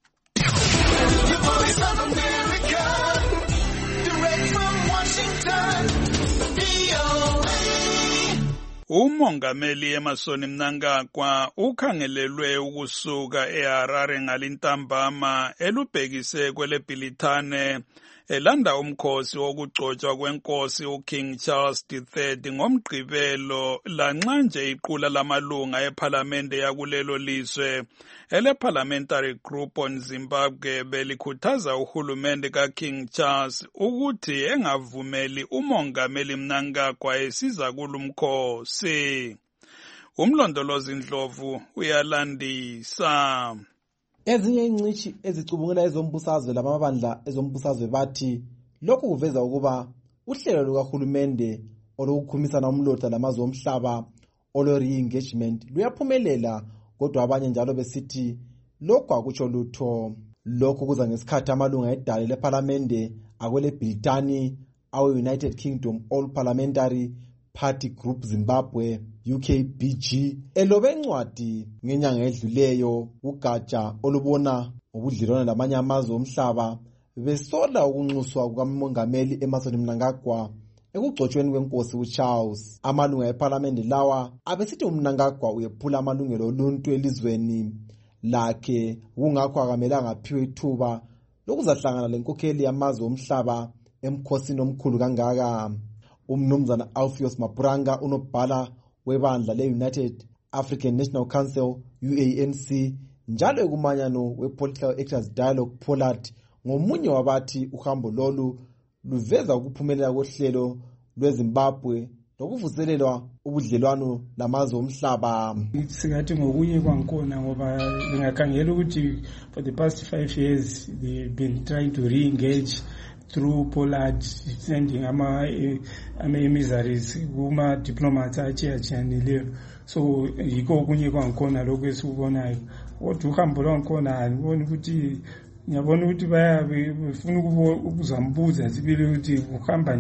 Umongameli Emmerson Mnangagwa ukhangelelwe ukusuka eHarare ngalintambama elubhekise kweleBhilithane elanda umkhosi wokugcotshwa kwenkosi uKing Charles the third ngoMgqibelo, lanxa nje iqula lamalunga ephalamende yakulelo lizwe ele-Parliamentary Group on Zimbabwe belikhuthaza uhulumende kaKing Charles ukuthi engavumeli umongameli Mnangagwa esiza kulumkhosi. Umlondolozi Ndlovu uyalandisa. Ezinye ingcishi ezicubungula ezombusazwe lamabandla ezombusazwe bathi lokhu kuveza ukuba uhlelo lukahulumende olukukhumisana umlotha lamazwe omhlaba olo-re-engagement luyaphumelela, kodwa abanye njalo besithi lokhu akutsho lutho. Lokhu kuza ngesikhathi amalunga edale lephalamende akweleBhilithani awe-United Kingdom All Parliamentary Party Group Zimbabwe U K B G elobe incwadi ngenyanga edluleyo kugatsha olubona ubudlelwane lamanye amazwe omhlaba besola ukunxuswa kukamongameli Emmerson Mnangagwa ekugcotshweni kwenkosi uCharles. Amalunga eParliament lawa abesithi uMnangagwa uyephula amalungelo oluntu elizweni lakhe, kungakho akamelanga aphiwe ithuba lokuzahlangana lenkokheli yamazwe omhlaba emkhosini omkhulu kangaka. Umnumzana Alpheus Mapuranga, unobhala webandla le-United African National Council U A N C njalo ekumanyano we-Political Actors Dialogue Pollard ngomunye wabathi uhambo lolu luveza ukuphumelela kohlelo lweZimbabwe nokuvuselelwa ubudlelwano lamazwe omhlaba. Singathi ngokunye kwankona ngoba lingakhangela ukuthi for the past five years they've been trying to re-engage through Pollard sending ama ama emissaries kuma diplomats achiachaneleyo. So yiko okunye kwankona lokho esikubonayo. Kodwa uhambo lwankona aliboni ukuthi ngiyabona ukuthi baya befuna ukuzambuza sibile ukuthi uhamba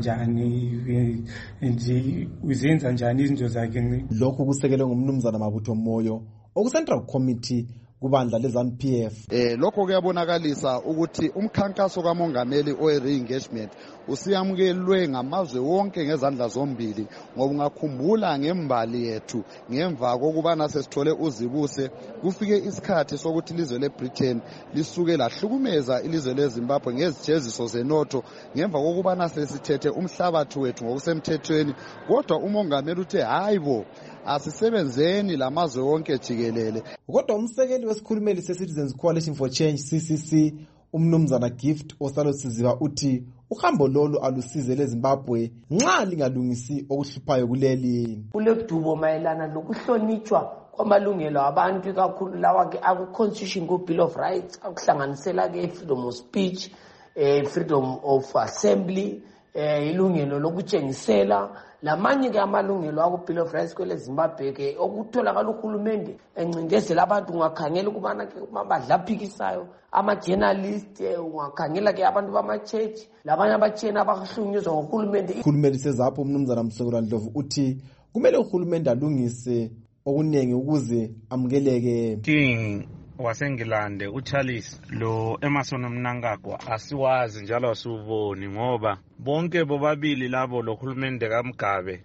njani nje uzenza njani izinto zakhe. Lokho kusekelwe ngumnumzana Mabutho Moyo oku-Central Committee kubandla le-ZANU P F. Eh lokho kuyabonakalisa ukuthi umkhankaso kamongameli oye-re-engagement usiyamukelwe ngamazwe wonke ngezandla zombili ngoba ungakhumbula ngembali yethu ngemva kokubana sesithole uzibuse kufike isikhathi sokuthi ilizwe le-Britain lisuke lahlukumeza ilizwe leZimbabwe ngezijeziso zenotho ngemva kokubana sesithethe umhlabathi wethu ngokusemthethweni, kodwa umongameli uthe hayibo asisebenzeni lamazwe wonke jikelele. Kodwa umsekeli wesikhulumeli se-Citizens Coalition for Change C C C umnumzana Gift Osalo Siziba uthi uhambo lolu alusize leZimbabwe nxa lingalungisi okuhluphayo kuleli. Kuledubo mayelana lokuhlonitshwa kwamalungelo abantu kakhulu lawa ke aku-Constitution ku-Bill of Rights akuhlanganisela ke freedom of speech, eh, freedom of assembly, eh, ilungelo lokutshengisela lamanye ke amalungelo aku-Bill of Rights kwele Zimbabwe ke okutholakala uhulumende encindezela abantu. Ungakhangela ukubana ke badlaphikisayo ama-journalist, ungakhangela ke abantu bama-church labanye abatsheni abahlunyuzwa ngohulumende. Uhulumende sezapho umnumzana Msekela Ndlovu uthi kumele uhulumende alungise okuningi ukuze amukeleke. King wasengilande uCharles lo Emerson Mnangagwa asiwazi njalo asuboni ngoba bonke bobabili labo lohulumende kaMgabe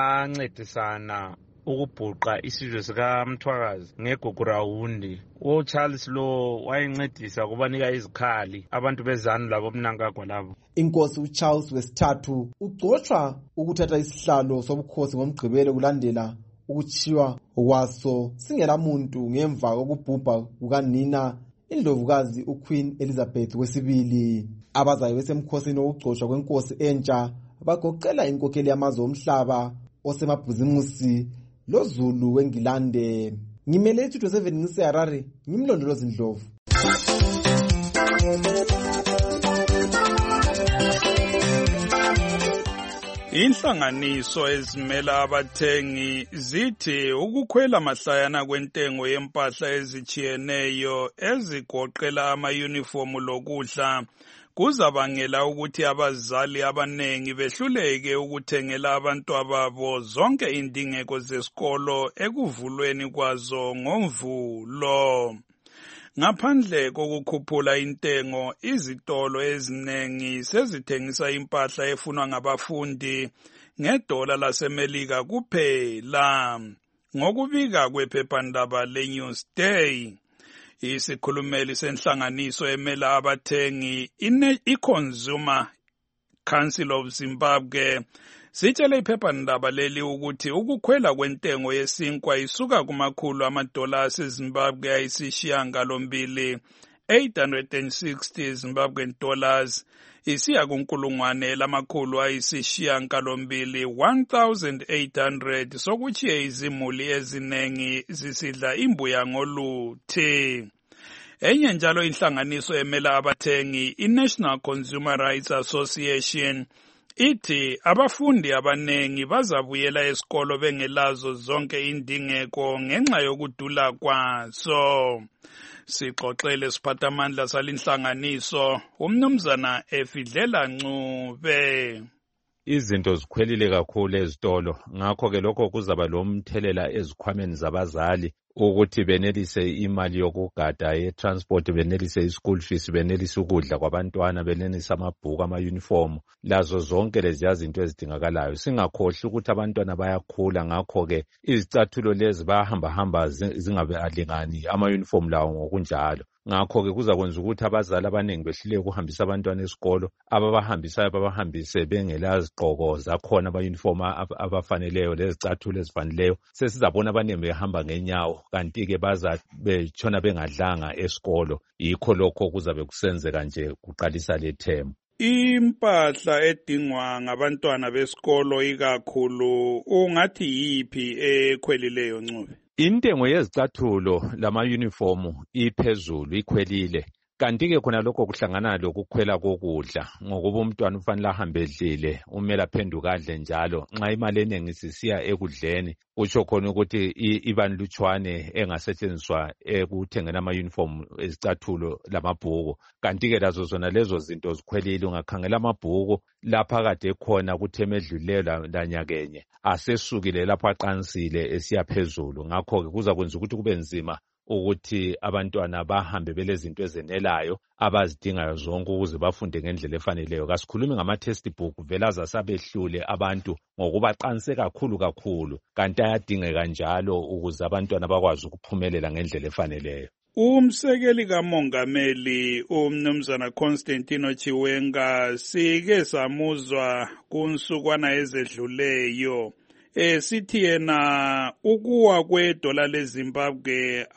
bancedisana ukubhuqa isizwe sikaMthwakazi ngeGugurawundi. uCharles lo wayencedisa kubanika izikhali abantu bezanu labo Mnangagwa labo. Inkosi uCharles wesithathu ugcotshwa ukuthatha isihlalo sobukhosi ngomgqibelo kulandela ukuchiwa kwaso singelamuntu ngemva kokubhubha kukanina indlovukazi uQueen Elizabeth wesibili. Abazayo besemkhosini wokugcotshwa kwenkosi entsha bagoqela inkokheli yamazwe omhlaba osemabhuzimusi loZulu weNgilande. Ngimele two seven ngiseHarare ngimlondolozi Ndlovu. Inhlanganiso ezimela abathengi zithi ukukhwela mahlayana kwentengo yempahla ezichiyeneyo ezigoqela ama-uniformu lokudla kuzabangela ukuthi abazali abanengi behluleke ukuthengela abantwababo zonke indingeko zesikolo ekuvulweni kwazo ngoMvulo. Ngaphandle kokukhuphula intengo, izitolo eziningi sezithengisa impahla efunwa ngabafundi ngedola laseMelika kuphela. Ngokubika kwephephandaba leNewsday, isikhulumeli senhlanganiso emela abathengi i-Consumer Council of Zimbabwe sitshele iphephandaba leli ukuthi ukukhwela kwentengo yesinkwa isuka kumakhulu amadola aseZimbabwe ayisishiyagalombili eight hundred sixty Zimbabwean dollars isiya kunkulungwane lamakhulu ayisishiyagalombili one thousand eight hundred sokuchiye izimuli ezinengi zisidla imbuya ngoluthi. Enye njalo inhlanganiso emela abathengi iNational Consumer Rights Association ithi abafundi abanengi bazabuyela esikolo bengelazo zonke indingeko ngenxa yokudula kwaso. Sixoxele siphathamandla salinhlanganiso umnumzana Efidlela Ncube. Izinto zikhwelile kakhulu ezitolo, ngakho ke lokho kuzaba lomthelela ezikhwameni zabazali ukuthi benelise imali yokugada ye-transport, benelise i-school fees, benelise ukudla kwabantwana, benelise amabhuku, ama-uniform, lazo zonke leziya zinto ezidingakalayo. Singakhohlwa ukuthi abantwana bayakhula, ngakho ke izicathulo lezi bayahamba hamba zingabalingani ama-uniform lawo ngokunjalo. ngakho-ke kuzakwenza ukuthi abazali abaningi behluleke ukuhambisa abantwana esikolo, ababahambisayo babahambise bengela zigqoko zakhona amayunifomu abafaneleyo lezicathulo ezifaneleyo. Sesizabona abaningi behamba ngenyawo, kanti-ke baza betshona bengadlanga esikolo. Yikho lokho kuzabe kusenzeka nje kuqalisa le themu. Impahla edingwa ngabantwana besikolo ikakhulu ungathi yiphi ekhwelileyo Ncube? Intengo yezicathulo lama-uniformu iphezulu, ikhwelile. Kanti-ke khona lokho kuhlangana lokukhwela kokudla, ngokuba umntwana ufanele ahambe edlile, umele aphenduke adle njalo. Nxa imali eningi sisiya ekudleni, kutsho khona ukuthi ibanlutshwane engasetshenziswa ekuthengeni ama-uniform, izicathulo lamabhuku. Kanti-ke lazo zona lezo zinto zikhwelile. Ungakhangela amabhuku lapha kade khona kutheme edlulileyo lanyakenye, asesukile lapho aqansile esiya phezulu. Ngakho-ke kuzakwenza ukuthi kube nzima ukuthi abantwana bahambe belezinto ezenelayo abazidingayo zonke ukuze bafunde ngendlela efaneleyo. Kasikhulumi ngama-textbook vela zasabehlule abantu ngokuba qanse kakhulu kakhulu, kanti ayadingeka njalo ukuze abantwana bakwazi ukuphumelela ngendlela efaneleyo. Umsekeli kamongameli umnumzana Constantino Chiwenga sike samuzwa kunsukwana ezedluleyo. Eh sithi yena ukuwa kwedola leZimbabwe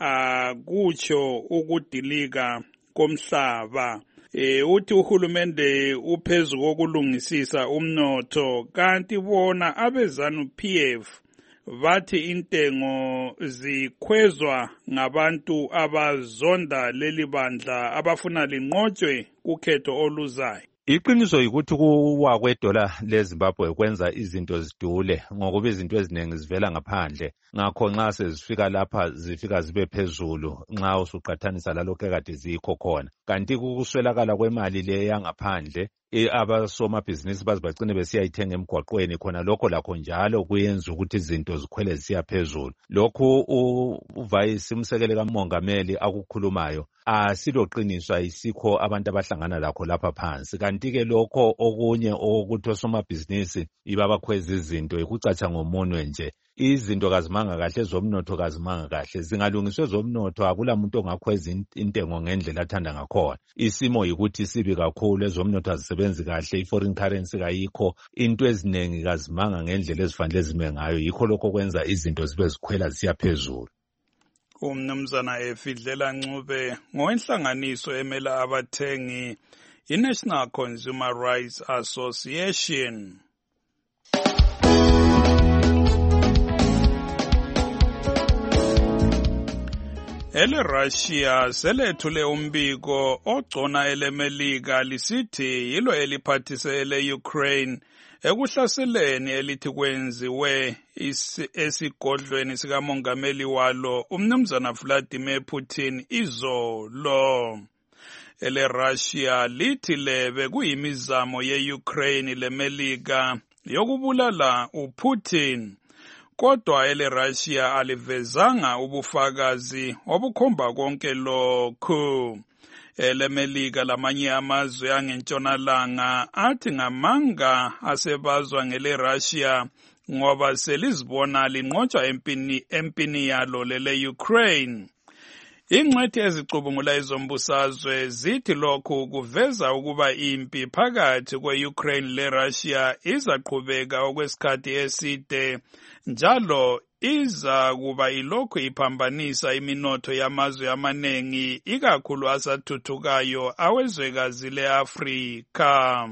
akutsho ukudilika komhlaba. Eh uthi uhulumende uphezulu kokulungisisa umnotho, kanti bona abezanu P F bathi intengo zikhwezwa ngabantu abazonda leli bandla abafuna linqotshwe kukhetho oluzayo. Iqiniso yikuthi kuwa kwedola leZimbabwe kwenza izinto zidule ngokuba izinto eziningi zivela ngaphandle. Ngakho nxa sezifika lapha zifika zibe phezulu nxa usuqathanisa lalokho ekade zikho khona. Kanti kukuswelakala kwemali le yangaphandle, abasomabhizinisi baze bagcine besiyayithenga emgwaqweni, khona lokho lakho njalo kuyenza ukuthi izinto zikhwele zisiya phezulu. Lokhu uvayisi umsekeli kamongameli akukhulumayo asiloqiniso, ayisikho abantu abahlangana lakho lapha phansi. Kanti-ke lokho okunye okuthi osomabhizinisi ibabakhweza izinto ikucatsha ngomunwe nje. Izinto kazimanga kahle, ezomnotho kazimanga kahle. Zingalungiswe ezomnotho akula muntu ongakhweza intengo ngendlela athanda ngakhona. Isimo yikuthi sibi kakhulu, ezomnotho azisebenzi kahle, i-foreign currency kayikho, into eziningi kazimanga ngendlela ezifanele zime ngayo. Yikho lokho kwenza izinto zibe zikhwela zisiya phezulu. Umnumzana Efidlela Ncube ngowenhlanganiso emela abathengi i-National Consumer Rights Association. Ele Russia selethule umbiko ogcona elemelika lisithi yilo eliphathise ele Ukraine ekuhlaseleni elithi kwenziwe esigodlweni sikamongameli walo umnumzana Vladimir Putin izolo. Ele Russia lithi lebe kuyimizamo ye-Ukraine lemelika yokubulala uPutin. Kodwa ele Russia alivezanga ubufakazi obukhomba konke lokhu. Ele Melika lamanye amazwe angentshonalanga athi ngamanga asebazwa ngele Russia ngoba selizibona linqotshwa empini empini yalo lele Ukraine. Ingcwethi ezicubungula izombusazwe zithi lokhu kuveza ukuba impi phakathi kwe-Ukraine le-Russia izaqhubeka okwesikhathi eside, njalo iza kuba ilokhu iphambanisa iminotho yamazwe amanengi ikakhulu asathuthukayo awezwekazi le-Afrika.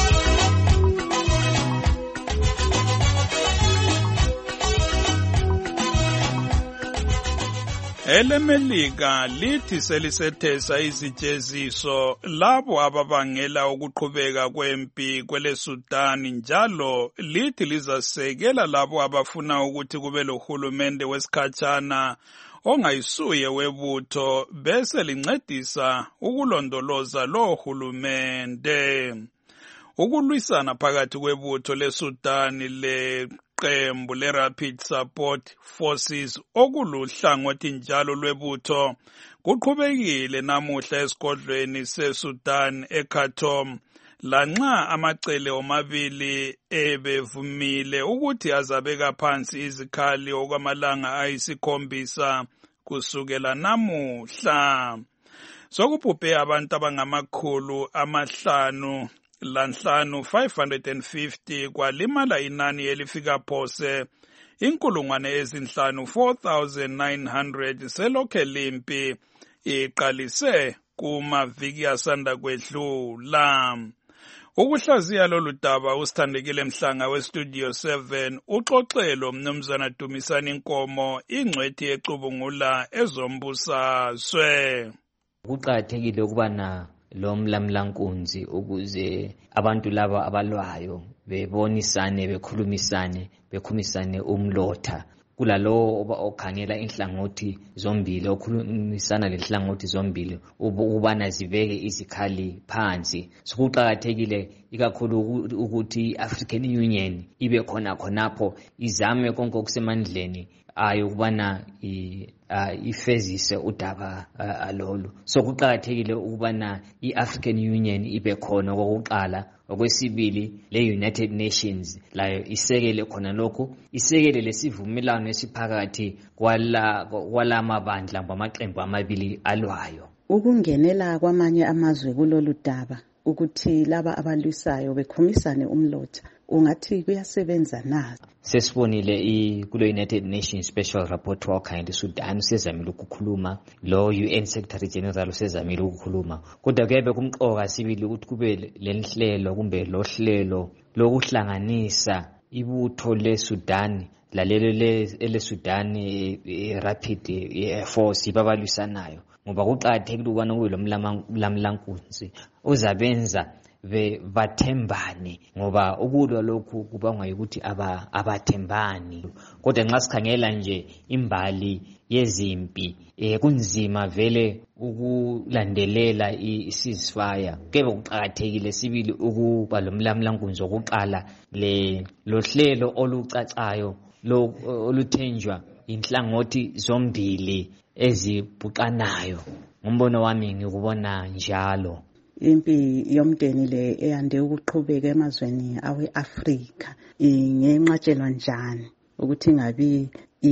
Ele Melika lithi selisethesa izijeziso labo ababangela ukuqhubeka kwempi kwele Sudan, njalo lithi lizasekela labo abafuna ukuthi kube lohulumende wesikhatshana ongayisuye webutho bese lincedisa ukulondoloza lo hulumende. Ukulwisana phakathi kwebutho leSudan le qembu le-Rapid Support Forces okuluhlangothi njalo lwebutho kuqhubekile namuhla esigodlweni seSudan eKhartoum, lanxa amacele omabili ebevumile ukuthi azabeka phansi izikhali okwamalanga ayisikhombisa kusukela namuhla. sokubhubhe abantu abangamakhulu amahlanu lanhlanu five hundred fifty kwalimala inani elifika phose inkulungwane ezinhlanu four thousand nine hundred selokhe limpi iqalise kumaviki asanda kwedlula. Ukuhlaziya lolu daba usithandekile Mhlanga westudio seven uxoxelo mnumzana Dumisani Nkomo ingcwethi ecubungula ezombusazwe. Kuqakathekile ukuba na lo mlamlankunzi ukuze abantu laba abalwayo bebonisane bekhulumisane bekhumisane umlotha kulalo okhangela inhlangothi zombili okhulumisana lenhlangothi zombili ubana zibeke izikhali phansi. Sokuqakathekile ikakhulu ukuthi African Union ibe khona khonapho izame konke okusemandleni ayo ukubana ifezise udaba alolu. So kuqakathekile ukubana i-African Union ibe khona kokuqala. Okwesibili le United Nations layo isekele khona lokho isekele lesivumelano esiphakathi kwala kwala mabandla amaqembu amabili alwayo. Ukungenela kwamanye amazwe kulolu daba ukuthi laba abalwisayo bekhumisane umlotha ungathi kuyasebenza na? Sesibonile kulo United Nations Special Rapporteur okhangela iSudan usezamile ukukhuluma, lo U N Secretary General usezamile ukukhuluma, kodwa kuyebe kumqoka sibili ukuthi kube lenhlelo kumbe lo hlelo lokuhlanganisa ibutho leSudan lalelo le Sudan Rapid Force babalwisanayo, ngoba kuqakathekile ukubana kube lo mlamlankunzi uzabenza bathembane, ngoba ukulwa lokhu kubangwa ukuthi aba abathembani. Kodwa nxa sikhangela nje imbali yezimpi eh kunzima vele ukulandelela i-ceasefire. Kebe kuqakathekile sibili ukuba lo mlamlankunzi wokuqala le lohlelo olucacayo lo oluthenjwa inhlangothi zombili ezibhuqanayo. Ngombono wami ngikubona njalo. Impi yomdeni le eyande ukuqhubeka emazweni awe-Afrika ingenqatshelwa njani ukuthi ngabi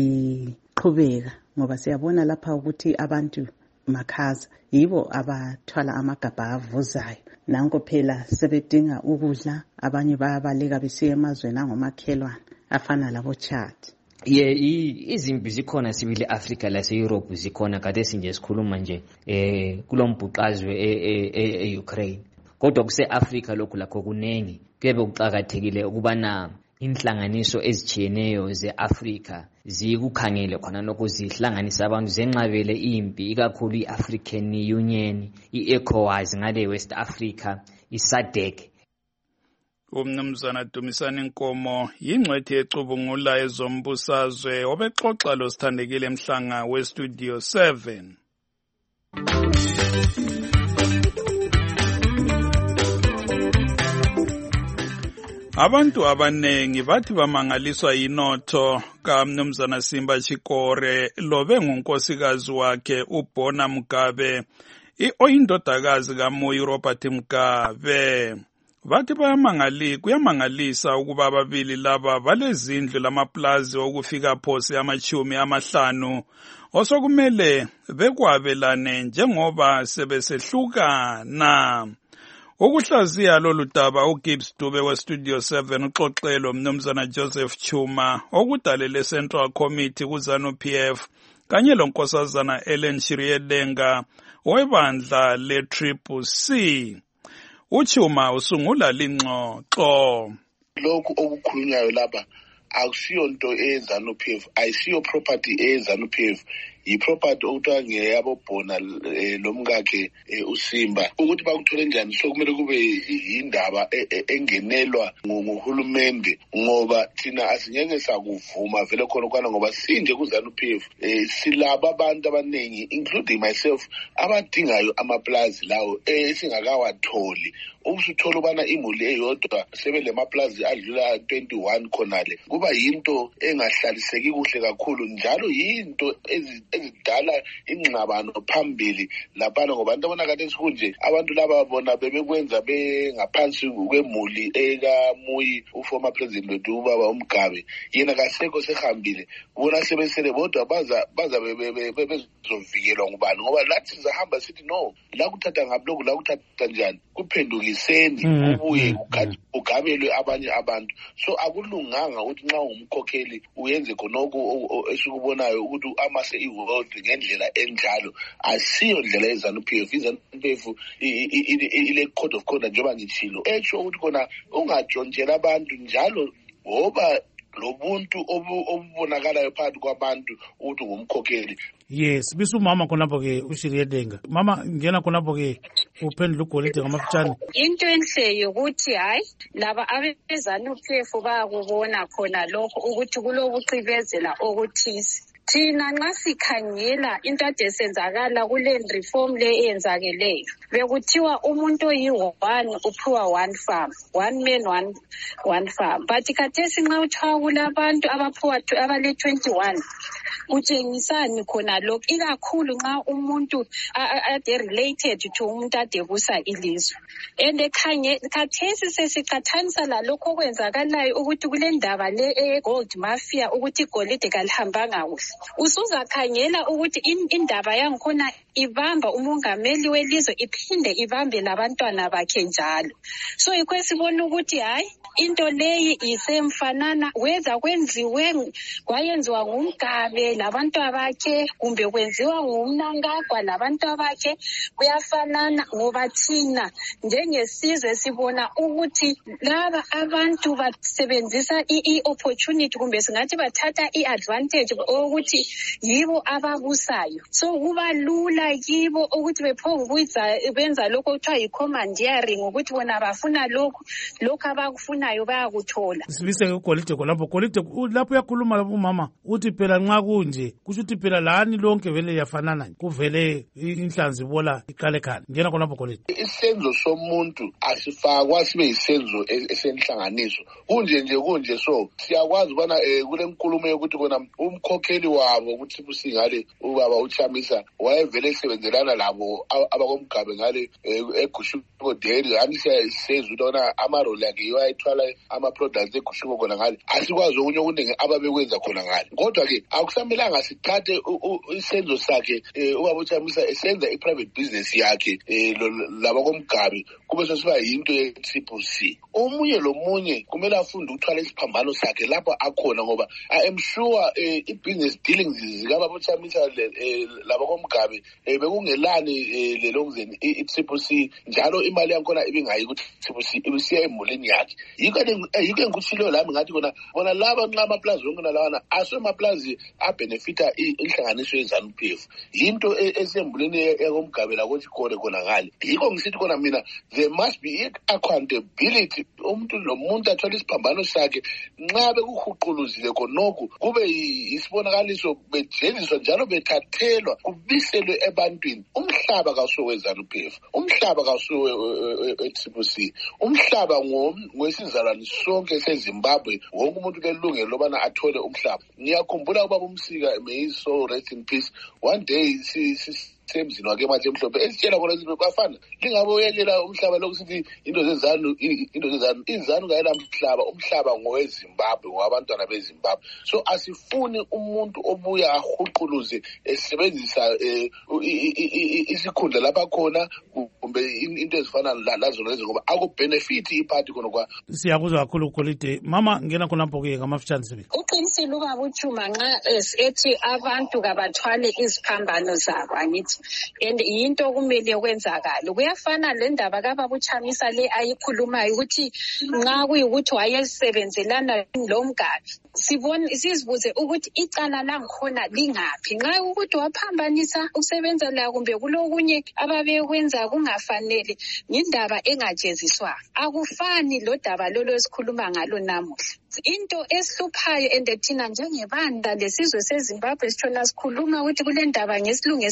iqhubeka, ngoba siyabona lapha ukuthi abantu makhaza yibo abathwala amagabha avuzayo. Nanko phela sebedinga ukudla, abanye bayabaleka besiya emazweni angomakhelwane afana labo Chad. Ye izimpi zikhona sibili Africa lase Europe zikhona kade sinje sikhuluma nje eh kulombhuqazwe e-Ukraine, kodwa kuse Africa lokhu lakho kunengi. Kebe kuqhakathekile ukubana inhlanganiso ezijiyeneyo ze-Africa zikukhangele khona lokho zihlanganisa abantu zenqabele impi, ikakhulu i-African Union, i-ECOWAS ngale West Africa, i-SADC. Umnumzana Dumisani Nkomo yingcwethi ecubungula ezombusazwe obexoxa lo sithandekile Mhlanga westudio seven. Abantu abanengi bathi bamangaliswa yinotho kaMnumzana Simba Chikore lobe ngunkosikazi wakhe uBona Mugabe oyindodakazi kaMoyo Robert Mugabe. Bathi bayamangali kuyamangalisa ukuba ababili laba balezindlu lamaplazi okufika phose amachumi amahlanu osokumele bekwabelane njengoba sebesehlukana. Ukuhlaziya lolu daba uGibbs Dube westudio seven uxoxelo Mnumzana Joseph Chuma okudalele Central Committee kuZANU P F kanye lonkosazana Ellen Shiriedenga webandla le-Triple C. Uchuma usungula lingxoxo. Lokhu okukhulunywayo lapha akusiyo into eZANU P F, ayisiyo property eZANU P F, yi-property okuthiwa ngeyabobhona lo mkakhe uSimba. Ukuthi bakuthole njani sokumele kube yindaba engenelwa nguhulumende, ngoba thina asingeke sakuvuma vele khona kwana, ngoba sinje kuZANU P F silaba abantu abaningi including myself abadingayo amaplazi lawo esingakawatholi. Ubusuthola ubana imuli eyodwa sebele maplazi adlula twenty-one khonale kuba yinto engahlaliseki kuhle kakhulu, njalo yinto ezi ezidala ingxabano phambili laphana ngoba into abona kade sikunje abantu laba bona bebekwenza bengaphansi kwemuli ekaMuyi uformer president wethu ubaba uMgabe yena kasekho sehambile bona sebesele bodwa baza baza bezovikelwa ngubani ngoba lathi sizahamba sithi no la kuthatha ngabloku la kuthatha njani kuphendukiseni ubuye ugabelwe abanye abantu so akulunganga ukuthi nxa umkhokheli uyenze khonoko esikubonayo ukuthi amase i-world ngendlela enjalo asiyo ndlela yeZANU-P F iZANU-P F ile code of conduct njengoba ngitshilo esho ukuthi khona ungatshontshela abantu njalo ngoba lobuntu obubonakalayo phakathi kwabantu ukuthi ngumkhokheli. Yes, bisumama khonapho ke uShiriyedenga. Mama ngena khonapho ke uphendula uGolide ngamafutshane. Into enhle yokuthi hayi laba abeZANU-P F bayakubona khona lokho ukuthi kulobucibezela okuthisi. Thina nxa sikhangela into ade senzakala kule reform le eyenzakeleyo bekuthiwa umuntu oyi-one uphiwa one farm, one man one one farm, but khathesi nxa uthiwa kulabantu abaphiwa abale twenty-one kutshengisani khona lokhu ikakhulu nxa umuntu ade related to umuntu ade busa ilizwe and ekhanye khathesi sesiqathanisa lalokho okwenzakalayo ukuthi kule ndaba le e-gold mafia ukuthi igolide kalihambanga kuhle usuzakhangela ukuthi indaba yangikhona ibamba umongameli welizwe iphinde ibambe labantwana bakhe njalo so yikho esibona ukuthi hayi into leyi isemfanana weza kwenziwe kwayenziwa ngumgabe labantu bakhe kumbe kwenziwa ngumnangagwa labantu bakhe kuyafanana ngoba thina njengesizwe sibona ukuthi laba abantu basebenzisa i-opportunity kumbe singathi bathatha i-advantage ukuthi yibo ababusayo so kuba lula kibo ukuthi bephonguza benza lokho kuthiwa yi-commandeering ukuthi bona bafuna lokho lokho abakufunayo bayakuthola. Sibise uGolide khonapho. Golide lapho uyakhuluma umama uthi phela nxa kunje kusho ukuthi phela lani lonke vele yafanana kuvele inhlanzi bola iqale khali. Ngena khonapho Golide. Isenzo somuntu asifakwa sibe isenzo esenhlanganiso kunje nje kunje so siyakwazi ubana kule nkulumo yokuthi kona umkhokheli wabo ukuthi busingale ubaba uChamisa wayevele esebenzelana labo abakomgabe ngale eGushuko Dairy amisiya sezwe lona amarole yakhe iwayithwala ama-products eGushuko khona ngale asikwazi okunye okuningi ababekwenza khona ngale kodwa ke akusamelanga sithathe isenzo sakhe ubaba uChamisa esenza i-private business yakhe labakomgabe kube sesiba yinto ye-triple C omunye lomunye kumele afunde ukuthwala isiphambano sakhe lapho akhona ngoba I am sure i-business dealings zikababa uChamisa labakomgabe bekungelani lelo ngizeni i-triple C njalo imali yakhona ibingayi ukuthi triple C ibisiya emulini yakhe yiko yiko engikuthilo lami ngathi kona bona laba nxa amaplazi wonke nalawana asemaplazi abenefita inhlanganiso yeZANU-P F yinto esembulini yakomgabe la koTshikole khona ngale yiko ngisithi kona mina there must be accountability umuntu nomuntu athola isiphambano sakhe nxa bekuhuquluzile khonokho kube isibonakaliso bejeliswa njalo bethathelwa kubiselwe ebantwini umhlaba kasuwe weZANU-P F umhlaba kasuwe e-Triple C umhlaba ngowesizalwane sonke seZimbabwe wonke umuntu kelungelo lobana athole umhlaba ngiyakhumbula ubaba uMsika may he so rest in peace one day si semzini wake manje emhlophe esitshela khona izinto bafana lingabe uyekela umhlaba lokusithi into zezanu into zezanu izanu ngayela umhlaba umhlaba ngoweZimbabwe ngwabantwana beZimbabwe so asifuni umuntu obuya ahuquluze esebenzisa isikhundla lapha khona kumbe into ezifana lazo lezo ngoba akubenefit iphathi khona kwa siyakuzwa kakhulu uGolide. Mama ngena khonapho ke ngamafutshane sibe uqinisile ubaba uChuma nxa ethi abantu kabathwale iziphambano zabo angithi and yinto kumele kwenzakala kuyafana le ndaba kababa uChamisa le ayikhulumayo ukuthi nxa kuyikuthi wayesebenzelana lomgabe sibone sizibuze ukuthi icala langikhona lingaphi nxa ukuthi waphambanisa ukusebenza la kumbe kulokunye ababekwenza kungafanele indaba engajeziswa akufani lo daba lolo esikhuluma ngalo namuhla into esihluphayo ende thina njengebandla lesizwe seZimbabwe sithona sikhuluma ukuthi kule ndaba ngesilungu esithi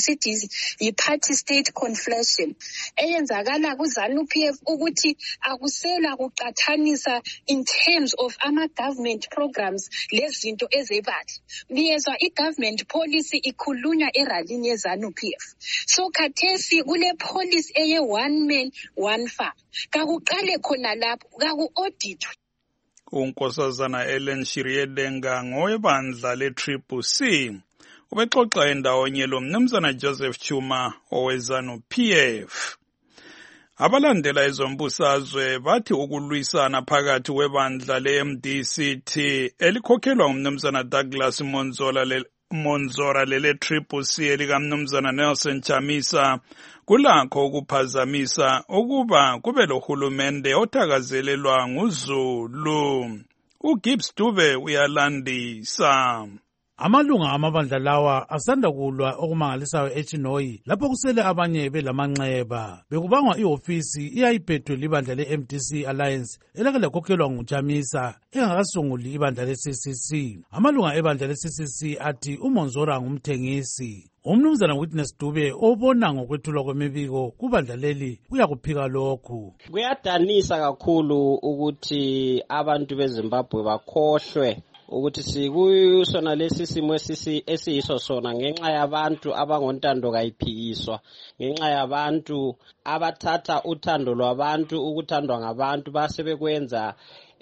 yi-party state conflation eyenzakala ku-ZANU-P F ukuthi akusela kuqathanisa in terms of ama-government programs lezinto ezebali. Niyezwa i-government policy ikhulunywa eralini ye-ZANU-P F. So khathesi kule policy eye one man one farm. Kakuqale khona lapho kaku-auditwe. uNkosazana Ellen Shiriedenga ngowebandla le-Triple C ubexoxa endawonye lo mnumzana Joseph Chuma owe-ZANU-P F. Abalandela ezombusazwe bathi ukulwisana phakathi kwebandla le-M D C T elikhokhelwa ngumnumzana Douglas Monzola le Monzora lele Triple C elikamnumzana Nelson Chamisa kulakho ukuphazamisa ukuba kube lohulumende othakazelelwa nguZulu. uGibbs Dube uyalandisa. Amalunga amabandla lawa asanda kulwa okumangalisayo eChinoyi lapho kusele abanye belamanxeba. Bekubangwa ihofisi iyayiphethwe libandla le-M D C Alliance elake lakhokhelwa nguChamisa engakasunguli ibandla le-C C C. Amalunga ebandla le-C C C athi uMonzora ngumthengisi. Umnumzana Witness Dube obona ngokwethulwa kwemibiko kubandla leli uyakuphika lokhu. Kuyadanisa kakhulu ukuthi abantu beZimbabwe bakhohlwe ukuthi sikusona lesi simo esiyiso sona ngenxa yabantu abangontando kayiphikiswa, ngenxa yabantu abathatha uthando lwabantu ukuthandwa ngabantu base bekwenza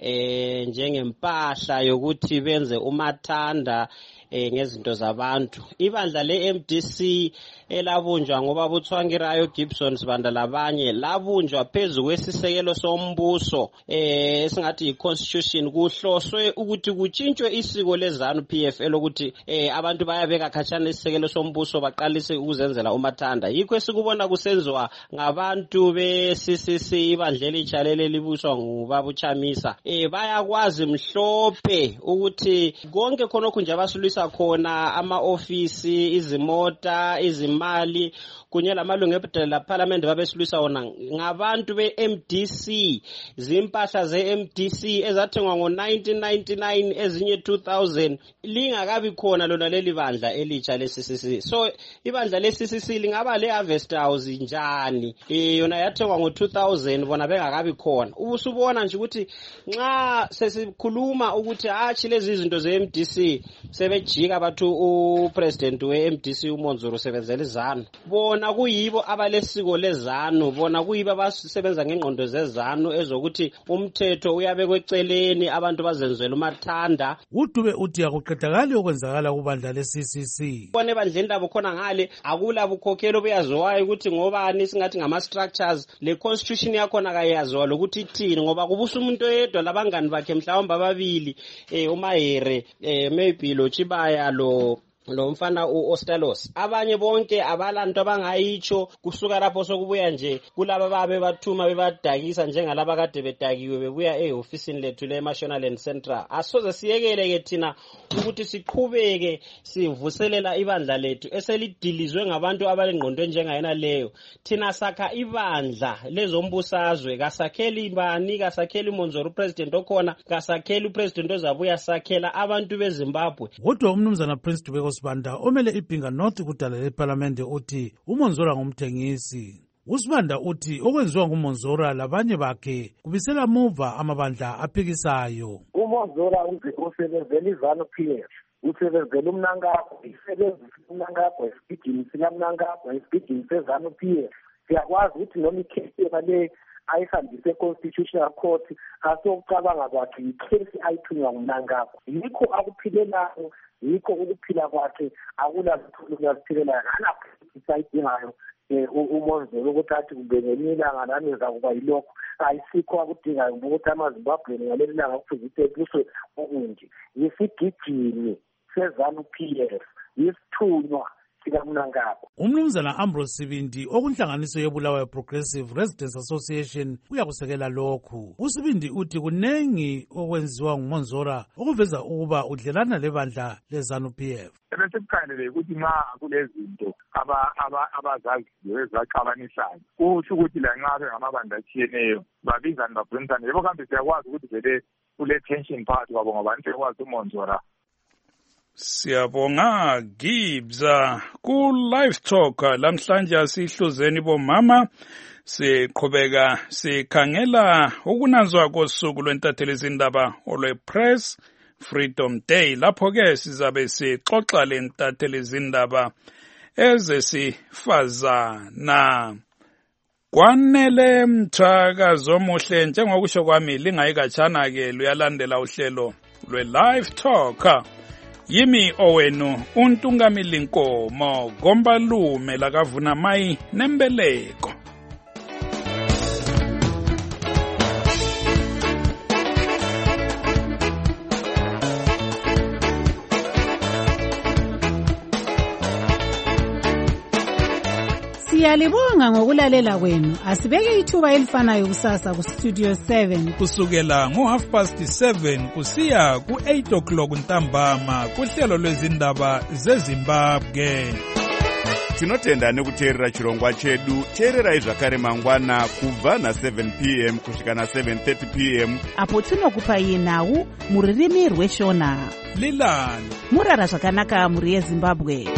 eh njengempahla yokuthi benze umathanda eh ngezinto zabantu. Ibandla le-M D C elabunjwa ngoba buthwangirayo Gibson sibanda labanye labunjwa phezulu kwesisekelo sombuso eh esingathi i-constitution kuhloswe ukuthi kuntshintshwe isiko le-ZANU-P F elokuthi eh abantu bayabeka khatshana isisekelo sombuso baqalise ukuzenzela umathanda. Yikho esikubona kusenziwa ngabantu be-C C C ibandla elitshalele libuswa ngubaba uChamisa. Eh bayakwazi mhlophe ukuthi konke khonokho nje abasulisa khona ama-ofisi, izimota, izimali kunye lamalungu ebhodlela parliament babesilwisa wona ngabantu be-M D C. Zimpahla ze-M D C ezathengwa ngo-nineteen ninety-nine ezinye two thousand lingakabi khona lona leli bandla elitsha le-C C C. So ibandla le-C C C lingaba le-Harvest House njani eh yona yathengwa ngo-two thousand bona bengakabi khona. Ubusubona nje ukuthi nxa sesikhuluma ukuthi hathi lezi zinto ze-M D C sebejika bathu upresident we-M D C uMonzoro usebenzela iZANU. Bona kuyibo abalesiko leZANU, bona kuyibo abasebenza ngengqondo zeZANU ezokuthi umthetho uyabekwe eceleni abantu bazenzela umathanda. uDube uthi akuqedakali okwenzakala kubandla le-C C C. Bona ebandleni labo khona ngale akula bukhokhelo buyaziwayo ukuthi ngobani singathi ngama-structures le constitution yakhona kayaziwa lokuthi ithini ngoba kubusa umuntu oyedwa labangani bakhe mhlawumbe ababili eh uMahere eh maybe lo Chibaya lo lo mfana uOstalos. Abanye bonke abalanto abangayitsho kusuka lapho sokubuya nje kulaba babe bathuma bebadakisa njengalaba kade bedakiwe bebuya ehofisini lethu leMashonaland Central. Asoze siyekele ke thina ukuthi siqhubeke sivuselela ibandla lethu eselidilizwe ngabantu abalengqondo njengayena leyo. Thina sakha ibandla lezombusazwe kasakheli ibani kasakheli Monzoro president okhona kasakheli upresident ozabuya sakhela abantu beZimbabwe. Kodwa umnumzana Prince Dube Sibanda omele iBhinga North kudala leParlamente uthi uMonzora ngumthengisi. uSibanda uthi okwenziwa nguMonzora labanye bakhe kubisela muva amabandla aphikisayo. uMonzora usebenzela iZANU-P F, usebenzela uMnangagwa, isebenzisa uMnangagwa esigidini sikaMnangagwa esigidini seZANU-P F. Siyakwazi ukuthi noma ikhesi le ayihambise constitutional court asokucabanga kwakhe ikhesi ayithunywa nguMnangagwa. Yikho akuphilelayo, yikho ukuphila kwakhe akulazithulunya ziphilela ngalapho isayidingayo uMonzoro ukuthi athi kubengenilanga nami zakuba yilokho ayisikho akudingayo ukuthi amaZimbabwe ngaleli langa kufuze ukuthi okunje yisigijini seZANU-P F yisithunywa sikaMnangagwa. Umnumzana Ambrose Sibindi okunhlanganiso yebulawayo Progressive Residents Association uyakusekela lokhu. uSibindi uthi kunengi okwenziwa nguMonzora okuveza ukuba udlelana lebandla leZANU-P F. Ebesikukhangelele ukuthi nxa kulezinto abazaziyo ezaxabanisayo kusho ukuthi lanxa bengamabandla atshiyeneyo babizane babonisane yebo kambe siyakwazi ukuthi vele kule tension phakathi kwabo ngoba nje kwazi uMonzora Siyabonga Gibza ku Live Talk lamhlanje sihluzeni bomama siqhubeka sikhangela ukunanzwa kosuku lwentatheli izindaba olwe Press Freedom Day lapho ke sizabe sixoxa lentatheli izindaba ezesifazana. Kwanele Mthakazo omuhle njengokusho kwami lingayikatshana ke luyalandela uhlelo lwe Live Talk. Yimi owenu uNtungamili Nkomo Gombalume lakavuna mai nembeleko. Siyalibonga ngokulalela kwenu. Asibeke ithuba elifanayo kusasa ku Studio seven kusukela ngo half past seven kusiya ku eight o'clock ntambama kuhlelo lwezindaba zeZimbabwe. Tinotenda nekuteerera chirongwa chedu. Teererai zvakare mangwana kubva na seven p m kusvika na seven thirty p m apo tinokupai nhau muririmi rweshona. Lilani murara zvakanaka muri yeZimbabwe.